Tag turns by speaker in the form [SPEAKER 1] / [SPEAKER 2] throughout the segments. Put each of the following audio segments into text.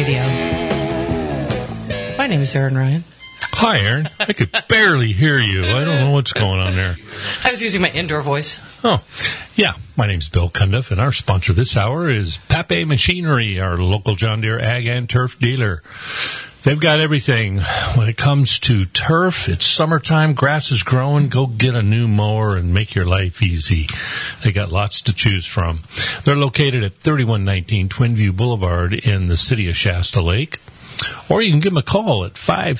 [SPEAKER 1] Radio. My name is Aaron Ryan.
[SPEAKER 2] Hi, Aaron. I could barely hear you. I don't know what's going on there.
[SPEAKER 1] I was using my indoor voice.
[SPEAKER 2] Oh, yeah. My name's Bill Cundiff, and our sponsor this hour is Pape Machinery, our local John Deere ag and turf dealer. They've got everything. When it comes to turf, it's summertime, grass is growing. Go get a new mower and make your life easy. They got lots to choose from. They're located at 3119 Twinview Boulevard in the city of Shasta Lake. Or you can give them a call at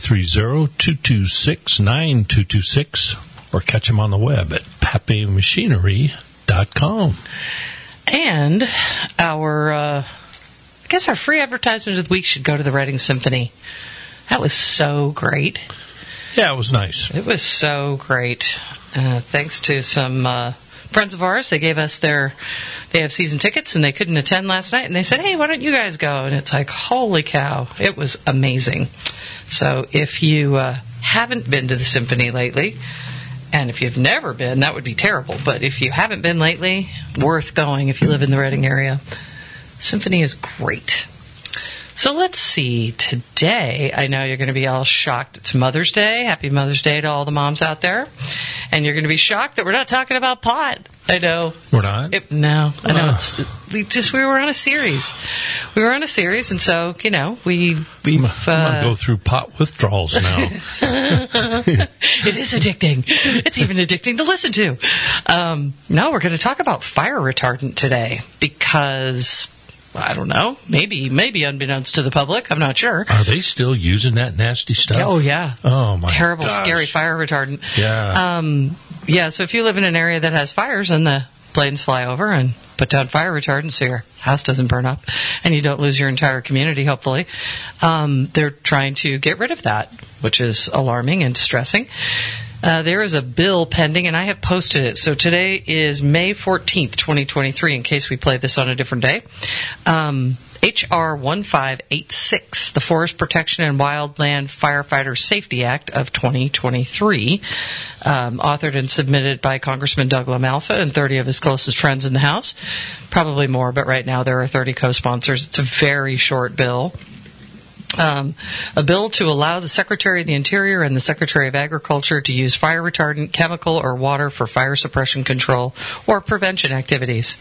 [SPEAKER 2] 530-226-9226 or catch them on the web at papemachinery.com.
[SPEAKER 1] And our free advertisement of the week should go to the Reading Symphony. That was so great.
[SPEAKER 2] Yeah, it was nice.
[SPEAKER 1] It was so great. Thanks to some friends of ours. They gave us they have season tickets and they couldn't attend last night. And they said, hey, why don't you guys go? And it's like, holy cow. It was amazing. So if you haven't been to the Symphony lately, and if you've never been, that would be terrible. But if you haven't been lately, worth going if you live in the Reading area. Symphony is great. So let's see. Today, I know you're going to be all shocked. It's Mother's Day. Happy Mother's Day to all the moms out there. And you're going to be shocked that we're not talking about pot. I know.
[SPEAKER 2] We're not?
[SPEAKER 1] No. I know. We were on a series. And so, you know, I'm
[SPEAKER 2] going to go through pot withdrawals now.
[SPEAKER 1] It is addicting. It's even addicting to listen to. No, we're going to talk about fire retardant today because, I don't know, maybe unbeknownst to the public, I'm not sure.
[SPEAKER 2] Are they still using that nasty stuff?
[SPEAKER 1] Oh, yeah.
[SPEAKER 2] Oh, my
[SPEAKER 1] Terrible,
[SPEAKER 2] gosh.
[SPEAKER 1] Scary fire retardant.
[SPEAKER 2] Yeah.
[SPEAKER 1] Yeah, so if you live in an area that has fires and the planes fly over and put down fire retardant so your house doesn't burn up and you don't lose your entire community, hopefully, they're trying to get rid of that, which is alarming and distressing. There is a bill pending, and I have posted it. So today is May 14th, 2023, in case we play this on a different day. H.R. 1586, the Forest Protection and Wildland Firefighter Safety Act of 2023, authored and submitted by Congressman Doug LaMalfa and 30 of his closest friends in the House. Probably more, but right now there are 30 co-sponsors. It's a very short bill. A bill to allow the Secretary of the Interior and the Secretary of Agriculture to use fire retardant, chemical, or water for fire suppression control or prevention activities.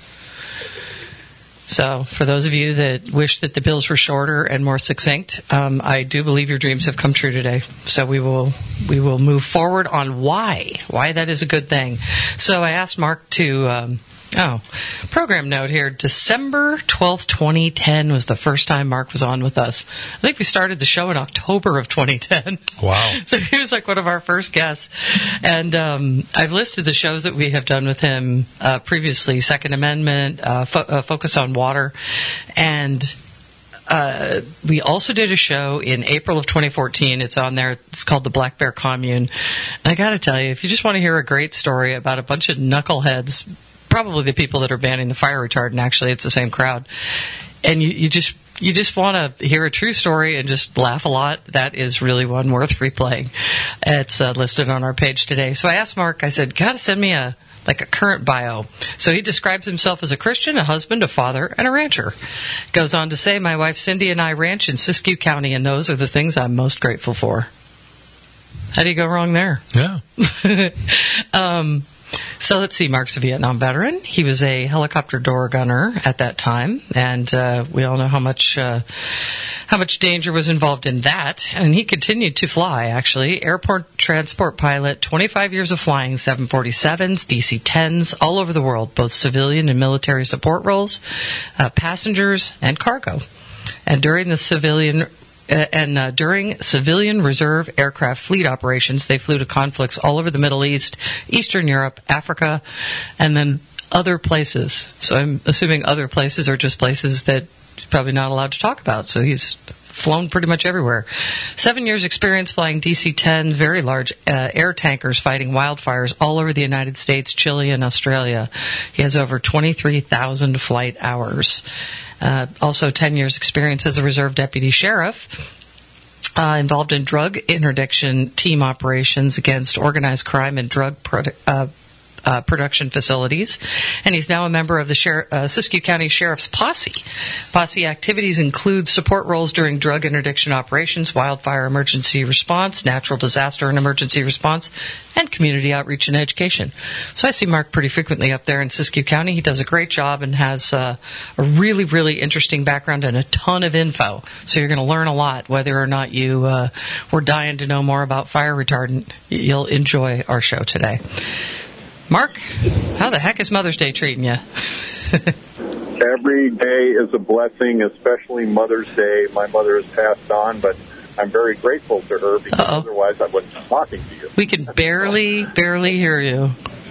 [SPEAKER 1] So, for those of you that wish that the bills were shorter and more succinct, I do believe your dreams have come true today. So we will move forward on why that is a good thing. So I asked Mark to. Program note here. December 12th, 2010 was the first time Mark was on with us. I think we started the show in October of 2010.
[SPEAKER 2] Wow.
[SPEAKER 1] So he was like one of our first guests. And I've listed the shows that we have done with him previously. Second Amendment, Focus on Water. And we also did a show in April of 2014. It's on there. It's called the Black Bear Commune. And I got to tell you, if you just want to hear a great story about a bunch of knuckleheads, probably the people that are banning the fire retardant, actually, it's the same crowd. And you just want to hear a true story and just laugh a lot. That is really one worth replaying. It's listed on our page today. So I asked Mark, I said, gotta send me a current bio. So he describes himself as a Christian, a husband, a father, and a rancher. Goes on to say, my wife Cindy and I ranch in Siskiyou County, and those are the things I'm most grateful for. How do you go wrong there?
[SPEAKER 2] Yeah.
[SPEAKER 1] So let's see, Mark's a Vietnam veteran. He was a helicopter door gunner at that time, and we all know how much danger was involved in that. And he continued to fly, actually. Airport transport pilot, 25 years of flying 747s, DC-10s, all over the world, both civilian and military support roles, passengers, and cargo. And during civilian reserve aircraft fleet operations, they flew to conflicts all over the Middle East, Eastern Europe, Africa, and then other places. So I'm assuming other places are just places that he's probably not allowed to talk about. So he's flown pretty much everywhere. 7 years experience flying DC-10, very large air tankers fighting wildfires all over the United States, Chile, and Australia. He has over 23,000 flight hours. Also 10 years experience as a reserve deputy sheriff. Involved in drug interdiction team operations against organized crime and drug production facilities, and he's now a member of the Siskiyou County Sheriff's Posse. Posse activities include support roles during drug interdiction operations, wildfire emergency response, natural disaster and emergency response, and community outreach and education. So I see Mark pretty frequently up there in Siskiyou County. He does a great job and has a really, really interesting background and a ton of info. So you're going to learn a lot, whether or not you were dying to know more about fire retardant. You'll enjoy our show today. Mark, how the heck is Mother's Day treating you?
[SPEAKER 3] Every day is a blessing, especially Mother's Day. My mother has passed on, but I'm very grateful to her because otherwise I wouldn't be talking to you.
[SPEAKER 1] We can barely hear you.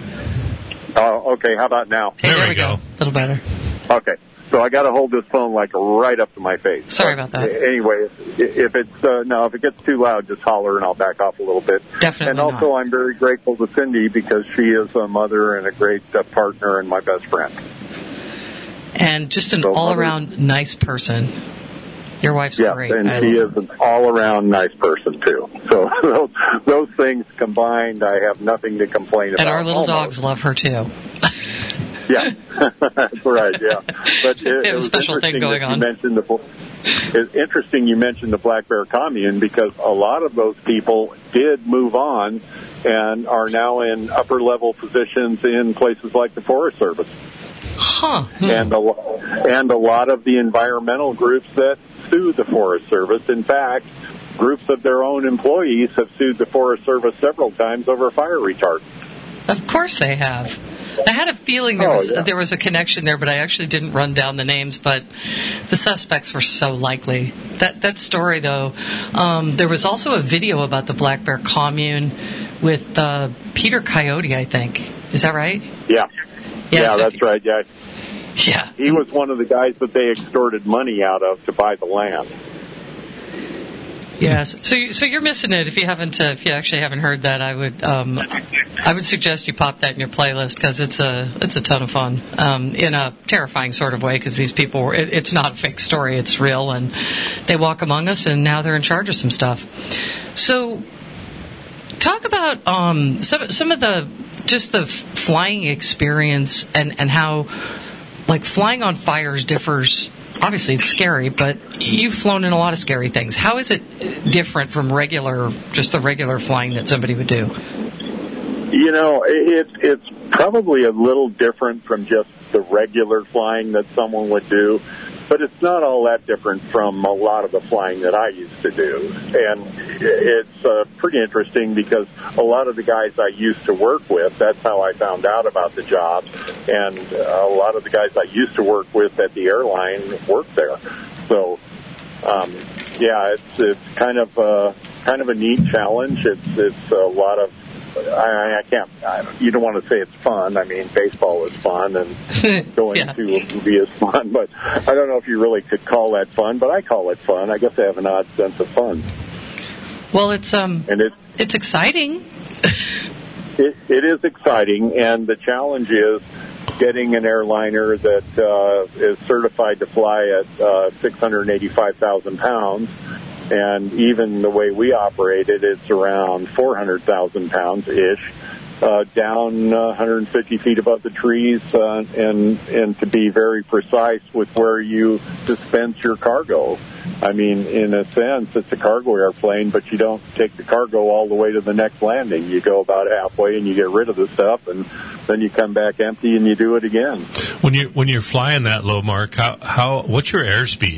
[SPEAKER 3] Oh, okay. How about now?
[SPEAKER 1] Hey, there we go. A little better.
[SPEAKER 3] Okay. So I got to hold this phone like right up to my face.
[SPEAKER 1] Sorry about that.
[SPEAKER 3] Anyway, if it gets too loud, just holler and I'll back off a little bit.
[SPEAKER 1] Definitely.
[SPEAKER 3] And also, I'm very grateful to Cindy because she is a mother and a great partner and my best friend.
[SPEAKER 1] And just an all-around nice person. Your wife's great.
[SPEAKER 3] Yes, and she is an all-around nice person, too. So those things combined, I have nothing to complain about.
[SPEAKER 1] And our little dogs love her, too.
[SPEAKER 3] Yeah, that's right, yeah. But
[SPEAKER 1] it was a special thing going on.
[SPEAKER 3] It's interesting you mentioned the Black Bear Commune because a lot of those people did move on and are now in upper-level positions in places like the Forest Service.
[SPEAKER 1] Huh.
[SPEAKER 3] And a lot of the environmental groups that sue the Forest Service. In fact, groups of their own employees have sued the Forest Service several times over fire retardant.
[SPEAKER 1] Of course they have. I had a feeling there was a connection there, but I actually didn't run down the names, but the suspects were so likely. That story, though, there was also a video about the Black Bear Commune with Peter Coyote, I think. Is that right?
[SPEAKER 3] Yeah. Yeah, so that's right, yeah.
[SPEAKER 1] Yeah.
[SPEAKER 3] He was one of the guys that they extorted money out of to buy the land.
[SPEAKER 1] Yes. So you're missing it if you actually haven't heard that. I would suggest you pop that in your playlist because it's a ton of fun in a terrifying sort of way because these people it's not a fake story, it's real, and they walk among us and now they're in charge of some stuff. So talk about some of the flying experience and how like flying on fires differs. Obviously, it's scary, but you've flown in a lot of scary things. How is it different from the regular flying that somebody would do?
[SPEAKER 3] You know, it's probably a little different from just the regular flying that someone would do, but it's not all that different from a lot of the flying that I used to do. And it's pretty interesting because a lot of the guys I used to work with, that's how I found out about the job. And a lot of the guys I used to work with at the airline worked there. So, it's kind of a neat challenge. It's a lot of, you don't want to say it's fun. I mean, baseball is fun and going to a movie is fun, but I don't know if you really could call that fun, but I call it fun. I guess I have an odd sense of fun.
[SPEAKER 1] Well, it's exciting.
[SPEAKER 3] It is exciting, and the challenge is getting an airliner that is certified to fly at 685,000 pounds. And even the way we operate it, it's around 400,000 pounds-ish, down 150 feet above the trees, and to be very precise with where you dispense your cargo. I mean, in a sense, it's a cargo airplane, but you don't take the cargo all the way to the next landing. You go about halfway and you get rid of the stuff, and then you come back empty and you do it again.
[SPEAKER 2] When you're flying that low, Mark, what's your airspeed?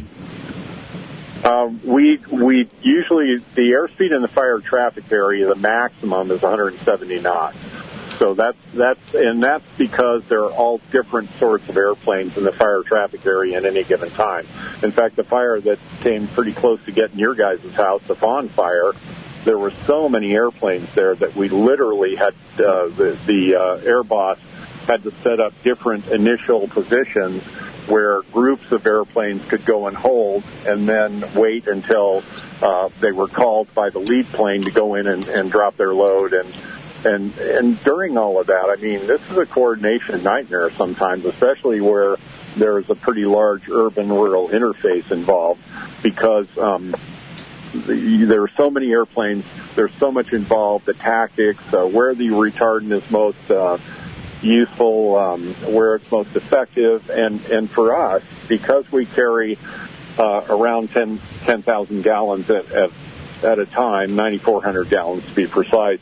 [SPEAKER 3] We usually, the airspeed in the fire traffic area, the maximum is 170 knots. So that's because there are all different sorts of airplanes in the fire traffic area at any given time. In fact, the fire that came pretty close to getting your guys' house, the Fawn Fire, there were so many airplanes there that we literally had the air boss had to set up different initial positions where groups of airplanes could go and hold and then wait until they were called by the lead plane to go in and drop their load. And during all of that, I mean, this is a coordination nightmare sometimes, especially where there's a pretty large urban-rural interface involved because there are so many airplanes, there's so much involved, the tactics, where the retardant is most useful, where it's most effective, and for us, because we carry around 10,000 gallons at a time, 9,400 gallons to be precise.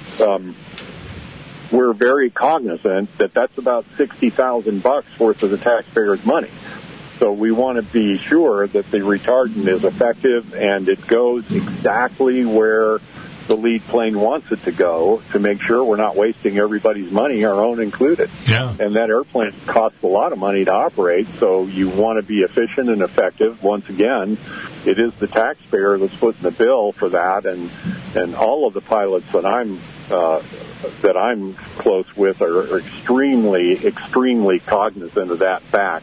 [SPEAKER 3] We're very cognizant that that's about $60,000 worth of the taxpayers' money. So we want to be sure that the retardant is effective and it goes exactly where the lead plane wants it to go, to make sure we're not wasting everybody's money, our own included.
[SPEAKER 2] Yeah.
[SPEAKER 3] And that airplane costs a lot of money to operate, so you want to be efficient and effective. Once again, it is the taxpayer that's footing the bill for that, and all of the pilots that I'm close with are extremely cognizant of that fact.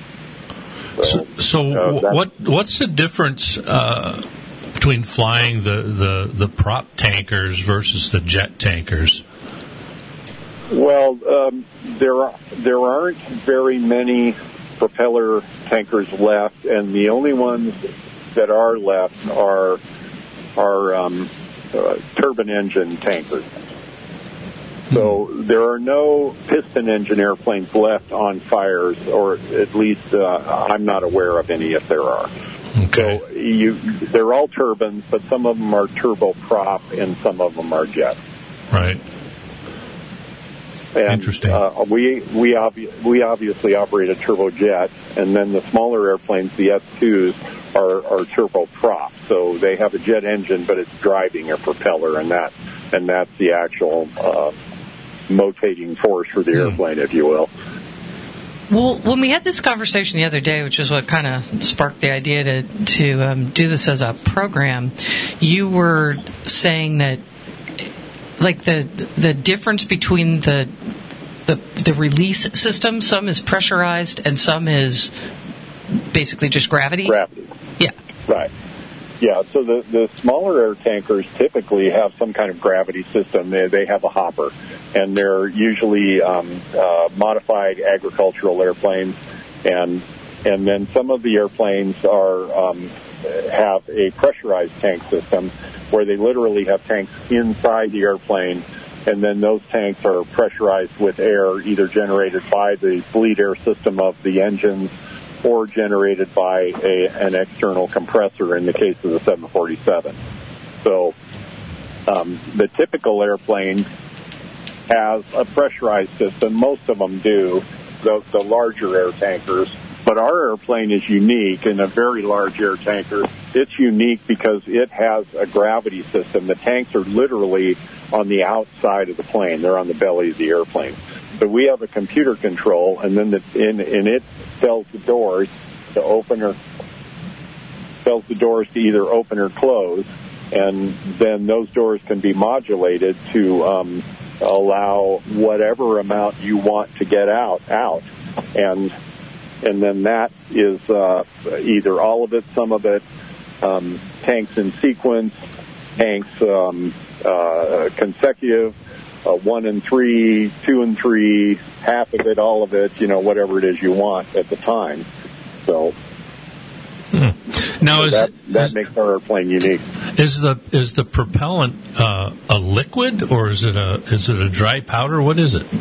[SPEAKER 2] What's the difference between flying the prop tankers versus the jet tankers?
[SPEAKER 3] Well, there aren't very many propeller tankers left, and the only ones that are left are turbine engine tankers. So there are no piston engine airplanes left on fires, or at least I'm not aware of any if there are.
[SPEAKER 2] Okay.
[SPEAKER 3] So they're all turbines, but some of them are turboprop and some of them are jet.
[SPEAKER 2] Right.
[SPEAKER 3] And,
[SPEAKER 2] interesting.
[SPEAKER 3] We obviously operate a turbojet, and then the smaller airplanes, the S2s, are turboprop. So they have a jet engine, but it's driving a propeller, and that's the actual motating force for the airplane, if you will.
[SPEAKER 1] Well, when we had this conversation the other day, which is what kind of sparked the idea to do this as a program, you were saying that, like, the difference between the release system, some is pressurized and some is basically just gravity.
[SPEAKER 3] Gravity.
[SPEAKER 1] Yeah.
[SPEAKER 3] Right. Yeah, so the smaller air tankers typically have some kind of gravity system. They have a hopper, and they're usually modified agricultural airplanes, and then some of the airplanes have a pressurized tank system where they literally have tanks inside the airplane, and then those tanks are pressurized with air, either generated by the bleed air system of the engines or generated by an external compressor in the case of the 747. So the typical airplane has a pressurized system. Most of them do, the larger air tankers. But our airplane is unique, and a very large air tanker, it's unique because it has a gravity system. The tanks are literally on the outside of the plane. They're on the belly of the airplane. So we have a computer control, and then it tells the doors to either open or close, and then those doors can be modulated to allow whatever amount you want to get out, and then that is either all of it, some of it, tanks in sequence, tanks consecutive, 1 and 3, 2 and 3, half of it, all of it, whatever it is you want at the time. So
[SPEAKER 2] now
[SPEAKER 3] that makes our airplane unique.
[SPEAKER 2] Is the propellant a liquid, or is it a dry powder? What is it?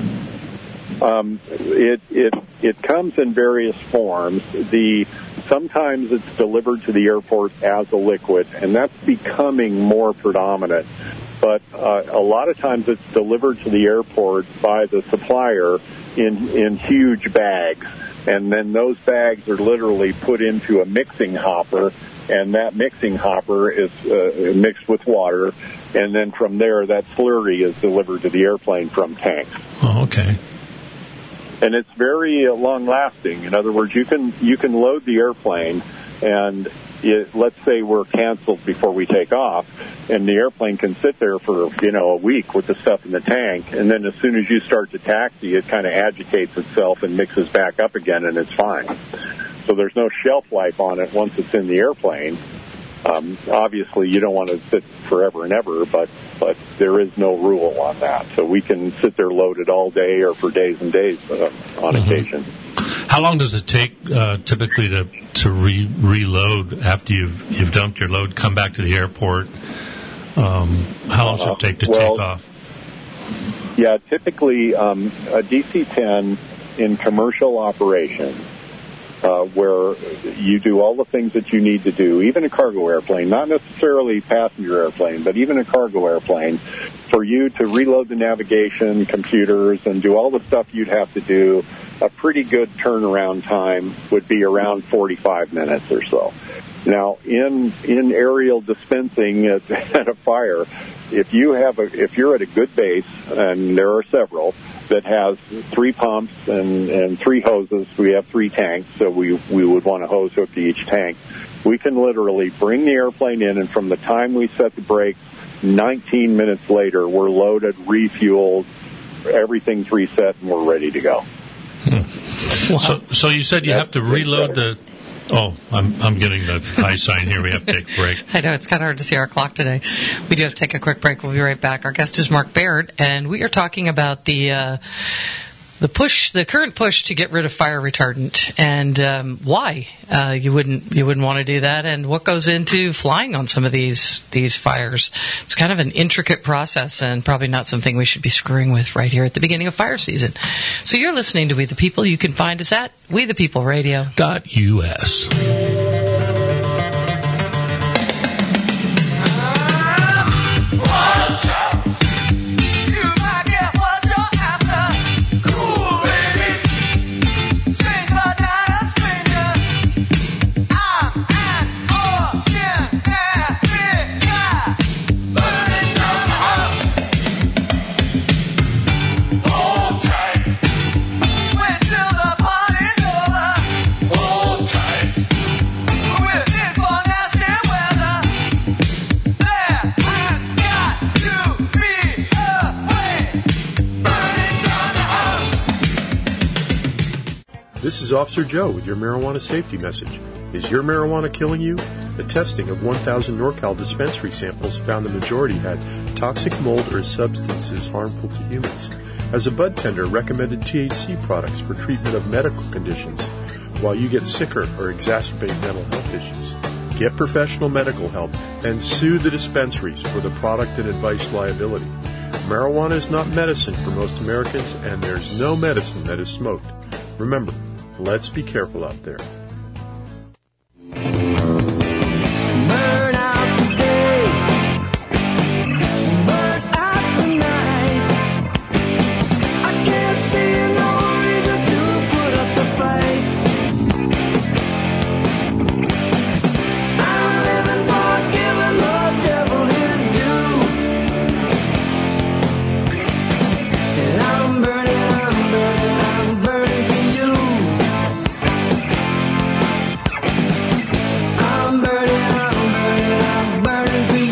[SPEAKER 3] It comes in various forms. Sometimes it's delivered to the airport as a liquid, and that's becoming more predominant. But a lot of times it's delivered to the airport by the supplier in huge bags. And then those bags are literally put into a mixing hopper, and that mixing hopper is mixed with water. And then from there, that slurry is delivered to the airplane from tanks.
[SPEAKER 2] Oh, okay.
[SPEAKER 3] And it's very long-lasting. In other words, you can load the airplane, and let's say we're canceled before we take off, and the airplane can sit there for a week with the stuff in the tank, and then as soon as you start to taxi, it kind of agitates itself and mixes back up again, and it's fine. So there's no shelf life on it once it's in the airplane. Obviously, you don't want to sit forever and ever, but there is no rule on that. So we can sit there loaded all day or for days and days on occasion.
[SPEAKER 2] How long does it take typically to reload after you've dumped your load, come back to the airport? How long does it take to take off?
[SPEAKER 3] Yeah, typically a DC-10 in commercial operations, where you do all the things that you need to do, even a cargo airplane, not necessarily passenger airplane, but even a cargo airplane, for you to reload the navigation, computers, and do all the stuff you'd have to do, a pretty good turnaround time would be around 45 minutes or so. Now, in aerial dispensing at a fire, if you're at a good base, and there are several, that has 3 pumps and 3 hoses, we have 3 tanks, so we would want a hose hooked to each tank. We can literally bring the airplane in, and from the time we set the brakes, 19 minutes later, we're loaded, refueled, everything's reset, and we're ready to go.
[SPEAKER 2] Wow. So you said you have to reload the... Oh, I'm getting the high sign here. We have to take a break.
[SPEAKER 1] I know, it's kind of hard to see our clock today. We do have to take a quick break. We'll be right back. Our guest is Mark Baird, and we are talking about the current push to get rid of fire retardant, and why you wouldn't want to do that, and what goes into flying on some of these fires. It's kind of an intricate process, and probably not something we should be screwing with right here at the beginning of fire season. So you're listening to We the People. You can find us at WeThePeopleRadio.us.
[SPEAKER 4] This is Officer Joe with your marijuana safety message. Is your marijuana killing you? The testing of 1,000 NorCal dispensary samples found the majority had toxic mold or substances harmful to humans. As a bud tender, recommended THC products for treatment of medical conditions while you get sicker or exacerbate mental health issues. Get professional medical help and sue the dispensaries for the product and advice liability. Marijuana is not medicine for most Americans, and there's no medicine that is smoked. Remember, let's be careful out there.
[SPEAKER 5] Burn out the day, burn out the night. I can't see no reason to put up the fight. I'm living for giving the devil his due. And I'm burning for you. I'm burning for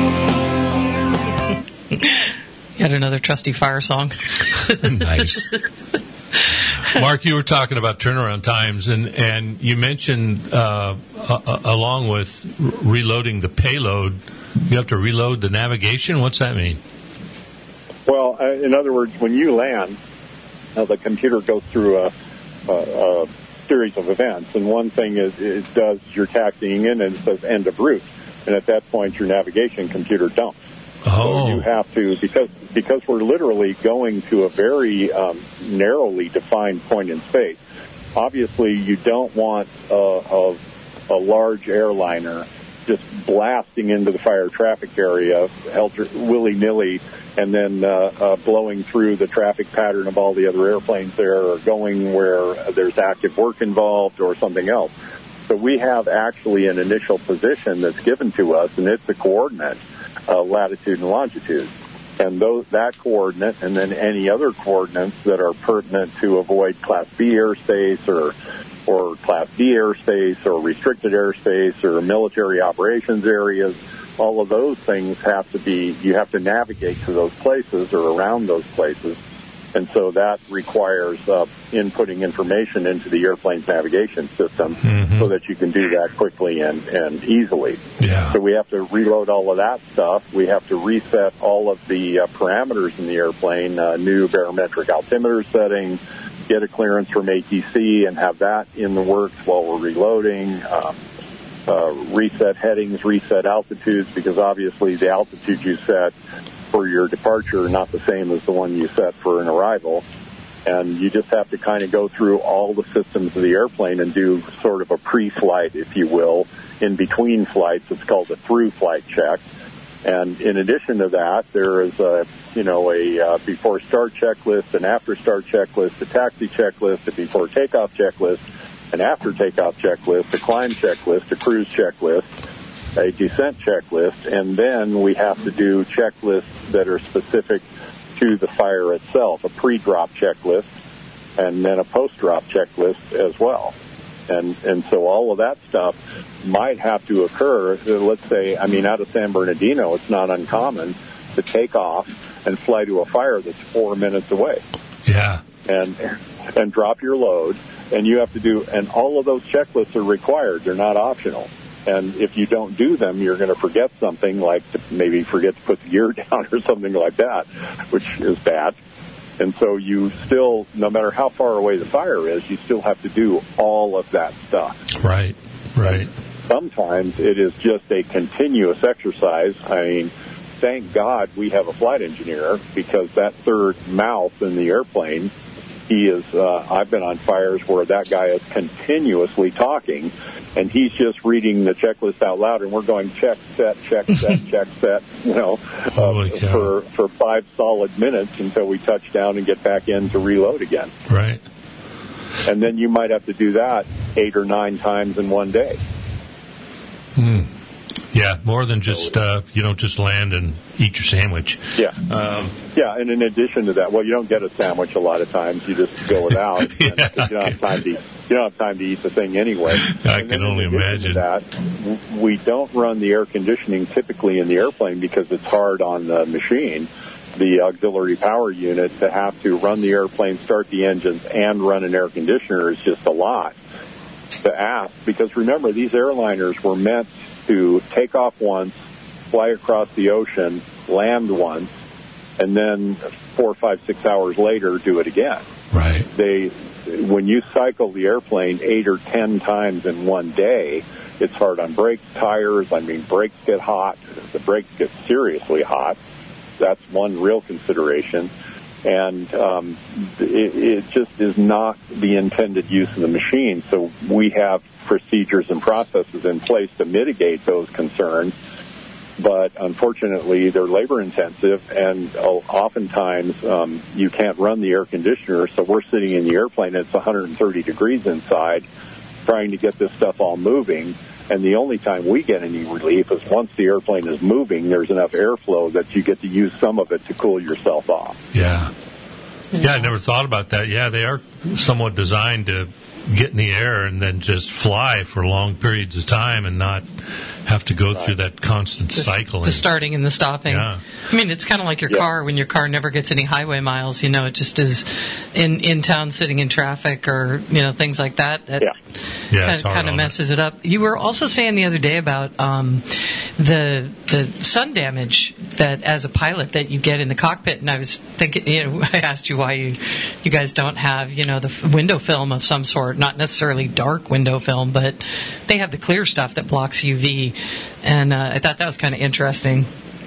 [SPEAKER 5] you.
[SPEAKER 1] Yet another trusty fire song.
[SPEAKER 2] Nice. Mark, you were talking about turnaround times, and you mentioned along with reloading the payload, you have to reload the navigation. What's that mean?
[SPEAKER 3] Well, in other words, when you land, the computer goes through a series of events, and one thing is it does you're taxiing in and it says end of route, and at that point your navigation computer dumps.
[SPEAKER 2] Oh.
[SPEAKER 3] So you have to, because we're literally going to a very narrowly defined point in space. Obviously, you don't want a large airliner just blasting into the fire traffic area, willy-nilly, and then blowing through the traffic pattern of all the other airplanes there, or going where there's active work involved or something else. So we have actually an initial position that's given to us, and it's a coordinate, latitude and longitude. And that coordinate, and then any other coordinates that are pertinent to avoid Class B airspace or Class D airspace or restricted airspace or military operations areas, all of those things you have to navigate to those places or around those places. And so that requires inputting information into the airplane's navigation system so that you can do that quickly and easily.
[SPEAKER 2] Yeah.
[SPEAKER 3] So we have to reload all of that stuff. We have to reset all of the parameters in the airplane, new barometric altimeter settings, get a clearance from ATC and have that in the works while we're reloading, reset headings, reset altitudes, because obviously the altitude you set for your departure are not the same as the one you set for an arrival. And you just have to kind of go through all the systems of the airplane and do sort of a pre-flight, if you will, in between flights. It's called a through-flight check. And in addition to that, there is a before start checklist, an after start checklist, a taxi checklist, a before takeoff checklist, an after takeoff checklist, a climb checklist, a cruise checklist, a descent checklist, and then we have to do checklists that are specific to the fire itself, a pre-drop checklist, and then a post-drop checklist as well. And so all of that stuff might have to occur. Let's say, out of San Bernardino, it's not uncommon to take off and fly to a fire that's 4 minutes away.
[SPEAKER 2] Yeah.
[SPEAKER 3] And drop your load, and you have to do, and all of those checklists are required. They're not optional. And if you don't do them, you're going to forget something, like maybe forget to put the gear down or something like that, which is bad. And so you still, no matter how far away the fire is, you still have to do all of that stuff.
[SPEAKER 2] Right.
[SPEAKER 3] Sometimes it is just a continuous exercise. Thank God we have a flight engineer, because that third mouth in the airplane, he is, I've been on fires where that guy is continuously talking, and he's just reading the checklist out loud, and we're going check, set, check, set, for 5 solid minutes until we touch down and get back in to reload again.
[SPEAKER 2] Right.
[SPEAKER 3] And then you might have to do that 8 or 9 times in one day.
[SPEAKER 2] Yeah, more than just, you don't just land and eat your sandwich.
[SPEAKER 3] Yeah. And in addition to that, well, you don't get a sandwich a lot of times. You just go without. You don't have time to eat the thing anyway.
[SPEAKER 2] I can only imagine.
[SPEAKER 3] That, we don't run the air conditioning typically in the airplane because it's hard on the machine, the auxiliary power unit. To have to run the airplane, start the engines, and run an air conditioner is just a lot to ask. Because remember, these airliners were meant to take off once, fly across the ocean, land once, and then 4, 5, 6 hours later do it again.
[SPEAKER 2] Right.
[SPEAKER 3] When you cycle the airplane 8 or 10 times in one day, it's hard on brakes, tires. Brakes get hot. The brakes get seriously hot. That's one real consideration. And it just is not the intended use of the machine. So we have procedures and processes in place to mitigate those concerns. But unfortunately, they're labor intensive, and oftentimes you can't run the air conditioner. So we're sitting in the airplane, and it's 130 degrees inside, trying to get this stuff all moving. And the only time we get any relief is once the airplane is moving, there's enough airflow that you get to use some of it to cool yourself off.
[SPEAKER 2] Yeah, I never thought about that. Yeah, they are somewhat designed to get in the air and then just fly for long periods of time and not have to go through that constant cycling.
[SPEAKER 1] The starting and the stopping.
[SPEAKER 2] Yeah.
[SPEAKER 1] It's kind of like your car. When your car never gets any highway miles, it just is in town sitting in traffic or, things like that. Kind of messes it up. You were also saying the other day about the sun damage that as a pilot that you get in the cockpit, and I was thinking, I asked you why you guys don't have, the window film of some sort, not necessarily dark window film, but they have the clear stuff that blocks UV, and I thought that was kind of interesting.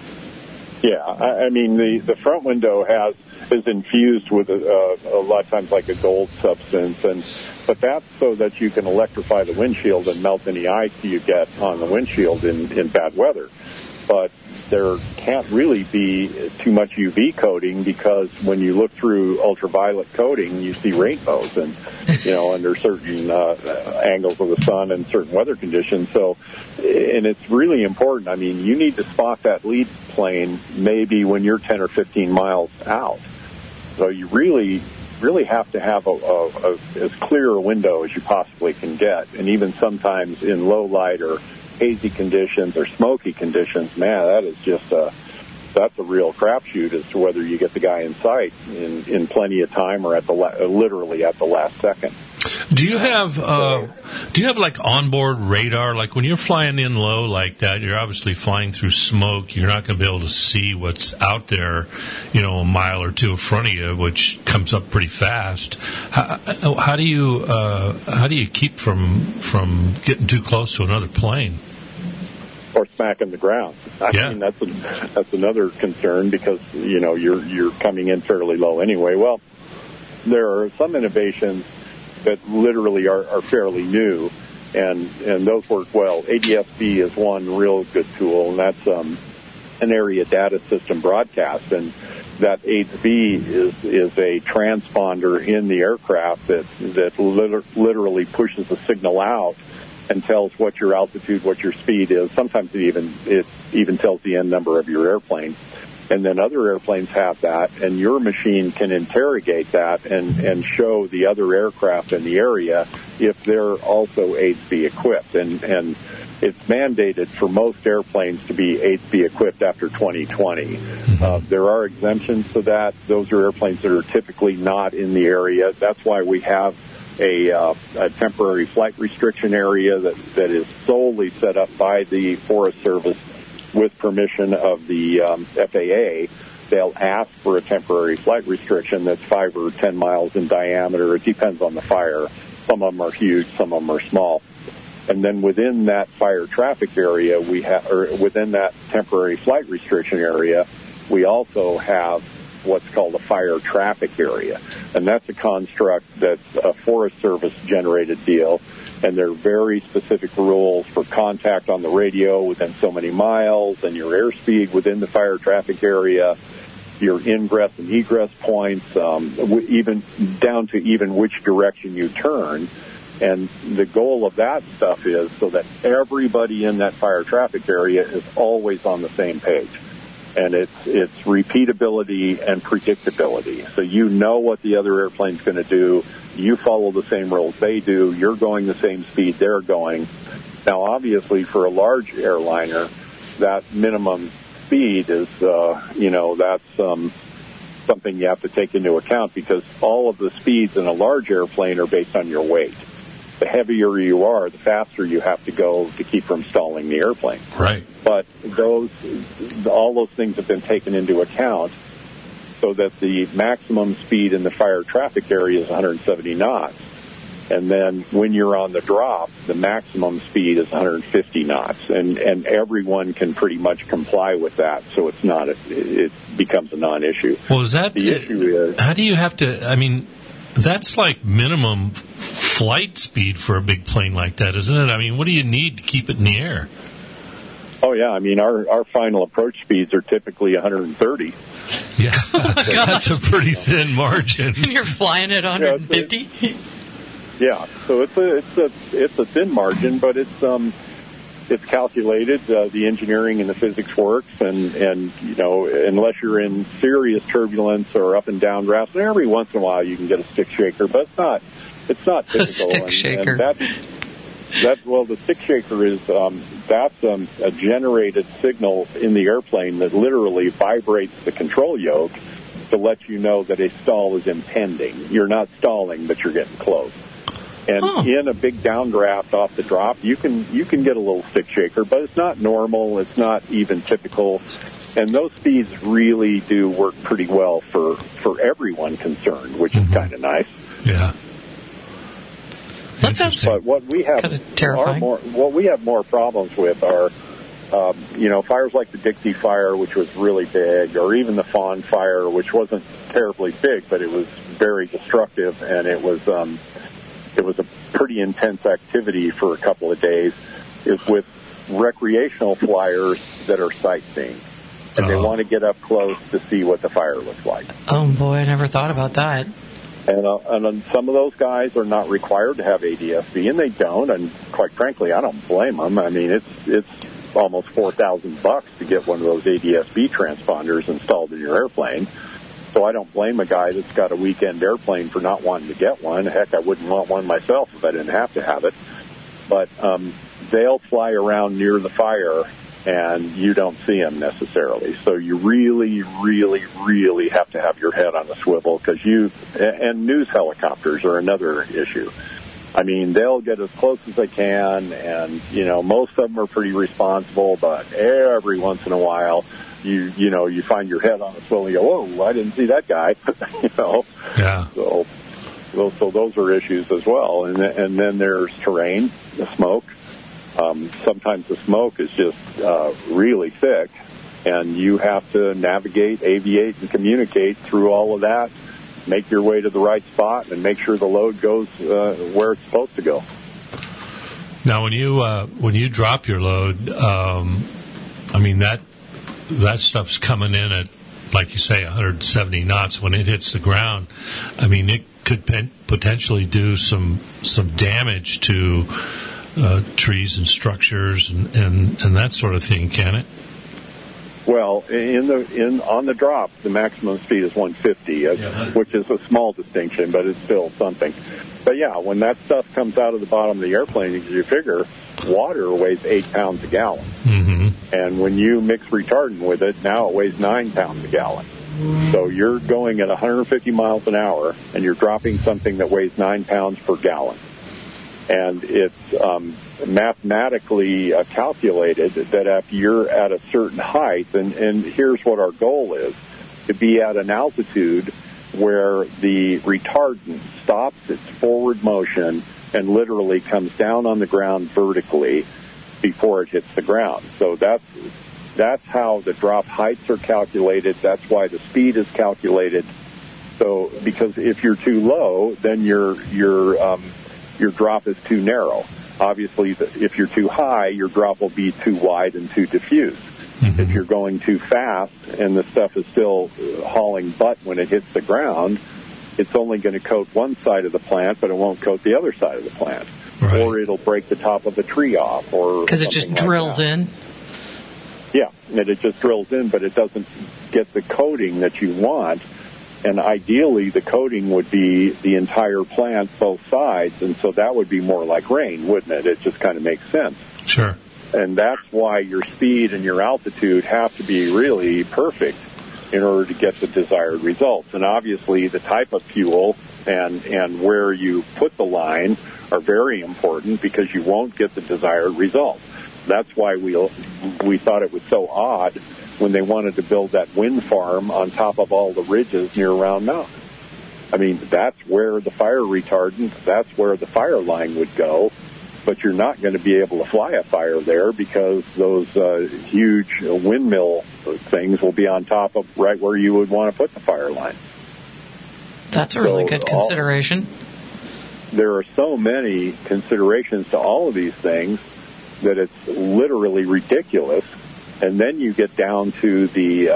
[SPEAKER 3] Yeah, the front window is infused with a lot of times like a gold substance, but that's so that you can electrify the windshield and melt any ice you get on the windshield in bad weather. But there can't really be too much UV coating, because when you look through ultraviolet coating, you see rainbows and, under certain angles of the sun and certain weather conditions. So, and it's really important. You need to spot that lead plane maybe when you're 10 or 15 miles out. So you really have to have as clear a window as you possibly can get. And even sometimes in low light or hazy conditions or smoky conditions, man, that is just that's a real crapshoot as to whether you get the guy in sight in plenty of time or literally at the last second.
[SPEAKER 2] Do you have like onboard radar? Like when you're flying in low like that, you're obviously flying through smoke. You're not going to be able to see what's out there, a mile or two in front of you, which comes up pretty fast. How do you keep from getting too close to another plane?
[SPEAKER 3] or smacking the ground. I
[SPEAKER 2] Yeah.
[SPEAKER 3] mean, that's another concern because, you know, you're coming in fairly low anyway. Well, there are some innovations that literally are fairly new, and those work well. ADS-B is one real good tool, and that's an area data system broadcast, and that AIDS-B is a transponder in the aircraft that literally pushes a signal out and tells what your altitude, what your speed is. Sometimes it even tells the end number of your airplane. And then other airplanes have that, and your machine can interrogate that and show the other aircraft in the area if they're also AIDS-B equipped. And it's mandated for most airplanes to be AIDS-B equipped after 2020. There are exemptions to that. Those are airplanes that are typically not in the area. That's why we have a temporary flight restriction area that is solely set up by the Forest Service with permission of the FAA. They'll ask for a temporary flight restriction that's 5 or 10 miles in diameter. It depends on the fire. Some of them are huge, some of them are small. And then within that fire traffic area, within that temporary flight restriction area, we also have what's called a fire traffic area. And that's a construct that's a Forest Service generated deal. And there are very specific rules for contact on the radio within so many miles, and your airspeed within the fire traffic area, your ingress and egress points, even down to even which direction you turn. And the goal of that stuff is so that everybody in that fire traffic area is always on the same page. And it's repeatability and predictability. So you know what the other airplane's going to do. You follow the same rules they do. You're going the same speed they're going. Now, obviously, for a large airliner, that minimum speed is, that's something you have to take into account because all of the speeds in a large airplane are based on your weight. The heavier you are, the faster you have to go to keep from stalling the airplane.
[SPEAKER 2] Right.
[SPEAKER 3] But all those things have been taken into account so that the maximum speed in the fire traffic area is 170 knots. And then when you're on the drop, the maximum speed is 150 knots. And everyone can pretty much comply with that, so it becomes a non-issue.
[SPEAKER 2] Well, is that
[SPEAKER 3] the issue is,
[SPEAKER 2] how do you have to, I mean, that's like minimum flight speed for a big plane like that, isn't it? I mean, what do you need to keep it in the air?
[SPEAKER 3] Oh, yeah. I mean, our final approach speeds are typically 130.
[SPEAKER 2] Yeah, that's a pretty thin margin.
[SPEAKER 1] You're flying at 150?
[SPEAKER 3] Yeah, so it's a thin margin, but it's calculated. The engineering and the physics works, and unless you're in serious turbulence or up and down drafts, and every once in a while you can get a stick shaker, but it's not typical.
[SPEAKER 1] A stick shaker.
[SPEAKER 3] The stick shaker is that's a generated signal in the airplane that literally vibrates the control yoke to let you know that a stall is impending. You're not stalling, but you're getting close. And in a big downdraft off the drop, you can get a little stick shaker, but it's not normal. It's not even typical. And those speeds really do work pretty well for everyone concerned, which is kind of nice.
[SPEAKER 2] Yeah.
[SPEAKER 1] That sounds
[SPEAKER 3] But what we have
[SPEAKER 1] kind of terrifying.
[SPEAKER 3] What we have more problems with are, fires like the Dixie Fire, which was really big, or even the Fawn Fire, which wasn't terribly big, but it was very destructive, and it was a pretty intense activity for a couple of days, is with recreational flyers that are sightseeing. And they want to get up close to see what the fire looks like.
[SPEAKER 1] Oh, boy, I never thought about that.
[SPEAKER 3] And some of those guys are not required to have ADS-B, and they don't. And quite frankly, I don't blame them. I mean, it's almost $4,000 to get one of those ADS-B transponders installed in your airplane. So I don't blame a guy that's got a weekend airplane for not wanting to get one. Heck, I wouldn't want one myself if I didn't have to have it. But they'll fly around near the fire, and you don't see them necessarily. So you really, really, really have to have your head on a swivel and news helicopters are another issue. I mean, they'll get as close as they can, and, most of them are pretty responsible, but every once in a while, you find your head on a swivel and you go, whoa, I didn't see that guy,
[SPEAKER 2] Yeah.
[SPEAKER 3] So those are issues as well. And then there's terrain, the smoke. Sometimes the smoke is just really thick, and you have to navigate, aviate, and communicate through all of that, make your way to the right spot, and make sure the load goes where it's supposed to go.
[SPEAKER 2] Now, when you drop your load, I mean that stuff's coming in at, like you say, 170 knots. When it hits the ground, I mean, it could potentially do some damage to trees and structures and that sort of thing, can it?
[SPEAKER 3] Well, on the drop, the maximum speed is 150, which is a small distinction, but it's still something. But yeah, when that stuff comes out of the bottom of the airplane, as you figure, water weighs 8 pounds a gallon.
[SPEAKER 2] Mm-hmm.
[SPEAKER 3] And when you mix retardant with it, now it weighs 9 pounds a gallon. So you're going at 150 miles an hour, and you're dropping something that weighs 9 pounds per gallon. And it's mathematically calculated that if you're at a certain height, and here's what our goal is, to be at an altitude where the retardant stops its forward motion and literally comes down on the ground vertically before it hits the ground. So that's how the drop heights are calculated. That's why the speed is calculated. So because if you're too low, then your drop is too narrow. Obviously, if you're too high, your drop will be too wide and too diffuse. Mm-hmm. If you're going too fast and the stuff is still hauling butt when it hits the ground, it's only going to coat one side of the plant, but it won't coat the other side of the plant. Right. Or it'll break the top of the tree off.
[SPEAKER 1] Because it just drills in?
[SPEAKER 3] Yeah, and it just drills in, but it doesn't get the coating that you want. And ideally, the coating would be the entire plant, both sides, and so that would be more like rain, wouldn't it? It just kind of makes sense.
[SPEAKER 2] Sure.
[SPEAKER 3] And that's why your speed and your altitude have to be really perfect in order to get the desired results. And obviously, the type of fuel and where you put the line are very important because you won't get the desired result. That's why we thought it was so odd when they wanted to build that wind farm on top of all the ridges near Round Mountain. I mean, that's where the fire retardant, that's where the fire line would go, but you're not going to be able to fly a fire there because those huge windmill things will be on top of right where you would want to put the fire line.
[SPEAKER 1] That's a really good consideration.
[SPEAKER 3] There are so many considerations to all of these things that it's literally ridiculous. And then you get down to the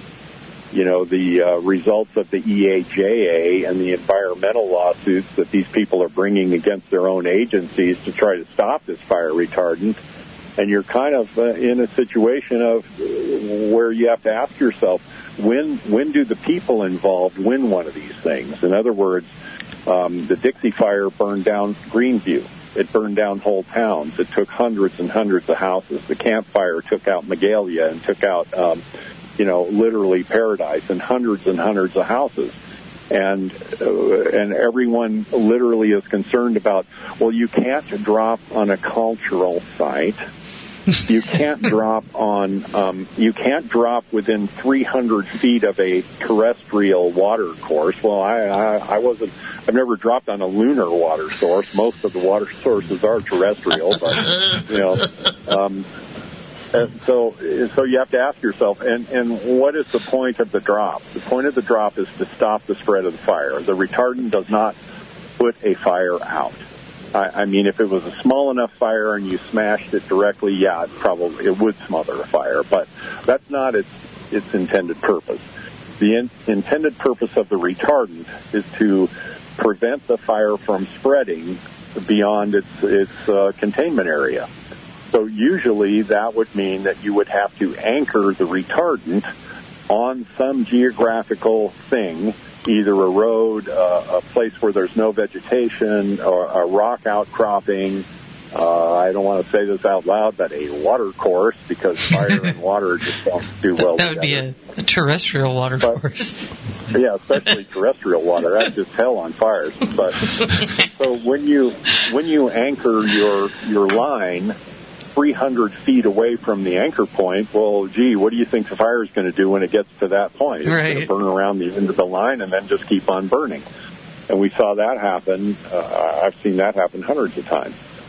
[SPEAKER 3] results of the EAJA and the environmental lawsuits that these people are bringing against their own agencies to try to stop this fire retardant. And you're kind of in a situation of where you have to ask yourself, when do the people involved win one of these things? In other words, the Dixie Fire burned down Greenview. It burned down whole towns. It took hundreds and hundreds of houses. The Camp Fire took out Magalia and took out, literally Paradise and hundreds of houses. And everyone literally is concerned about, well, you can't drop on a cultural site. You can't drop within 300 feet of a terrestrial water course. Well, I've never dropped on a lunar water source. Most of the water sources are terrestrial, but, so you have to ask yourself, and what is the point of the drop? The point of the drop is to stop the spread of the fire. The retardant does not put a fire out. I mean, if it was a small enough fire and you smashed it directly, yeah, it would smother a fire, but that's not its intended purpose. The intended purpose of the retardant is to prevent the fire from spreading beyond its containment area. So usually that would mean that you would have to anchor the retardant on some geographical thing, either a road, a place where there's no vegetation, or a rock outcropping. I don't want to say this out loud, but a water course, because fire and water just don't do well
[SPEAKER 1] That
[SPEAKER 3] together.
[SPEAKER 1] would be a terrestrial water course.
[SPEAKER 3] Yeah, especially terrestrial water. That's just hell on fires. But so when you anchor your line 300 feet away from the anchor point, well, gee, what do you think the fire is going to do when it gets to that point? It's going to burn around the end of the line and then just keep on burning. And we saw that happen. I've seen that happen hundreds of times.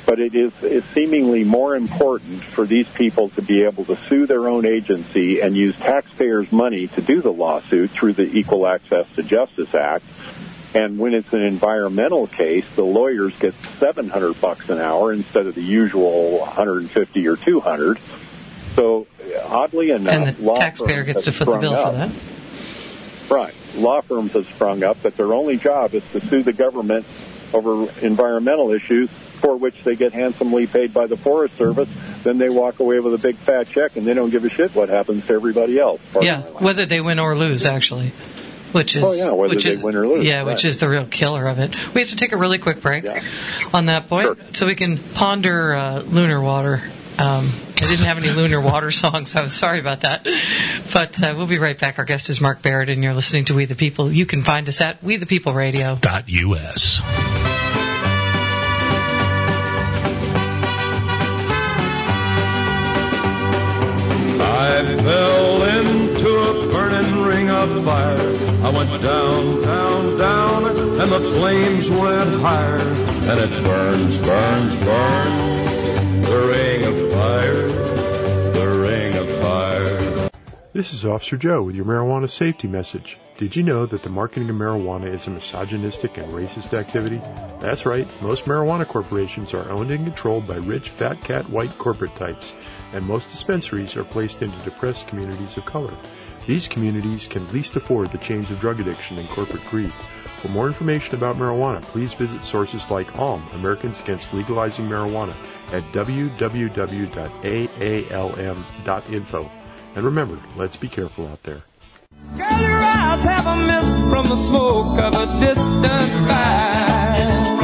[SPEAKER 3] But it's seemingly more important for these people to be able to sue their own agency and use taxpayers' money to do the lawsuit through the Equal Access to Justice Act. And when it's an environmental case, the lawyers get $700 an hour instead of the usual $150 or $200. So oddly enough,
[SPEAKER 1] and the taxpayer gets to foot the bill for that.
[SPEAKER 3] Right. Law firms have sprung up, but their only job is to sue the government over environmental issues for which they get handsomely paid by the Forest Service. Then they walk away with a big fat check, and they don't give a shit what happens to everybody else.
[SPEAKER 1] Yeah, whether they win or lose, actually. Which is,
[SPEAKER 3] whether they win or lose.
[SPEAKER 1] Yeah, right. Which is the real killer of it. We have to take a really quick break on that point, so we can ponder lunar water. I didn't have any lunar water songs. I was sorry about that. But we'll be right back. Our guest is Mark Barrett, and you're listening to We the People. You can find us at WeThePeopleRadio.us.
[SPEAKER 6] I fell into a burning ring of fire. I went down, down, down, and the flames went higher. And it burns, burns, burns, the ring of fire, the ring of fire.
[SPEAKER 4] This is Officer Joe with your marijuana safety message. Did you know that the marketing of marijuana is a misogynistic and racist activity? That's right, most marijuana corporations are owned and controlled by rich, fat cat, white corporate types, and most dispensaries are placed into depressed communities of color. These communities can least afford the chains of drug addiction and corporate greed. For more information about marijuana, please visit sources like ALM, Americans Against Legalizing Marijuana, at www.aalm.info. And remember, let's be careful out there.
[SPEAKER 5] Girl, your eyes have a mist from the smoke of a distant fire.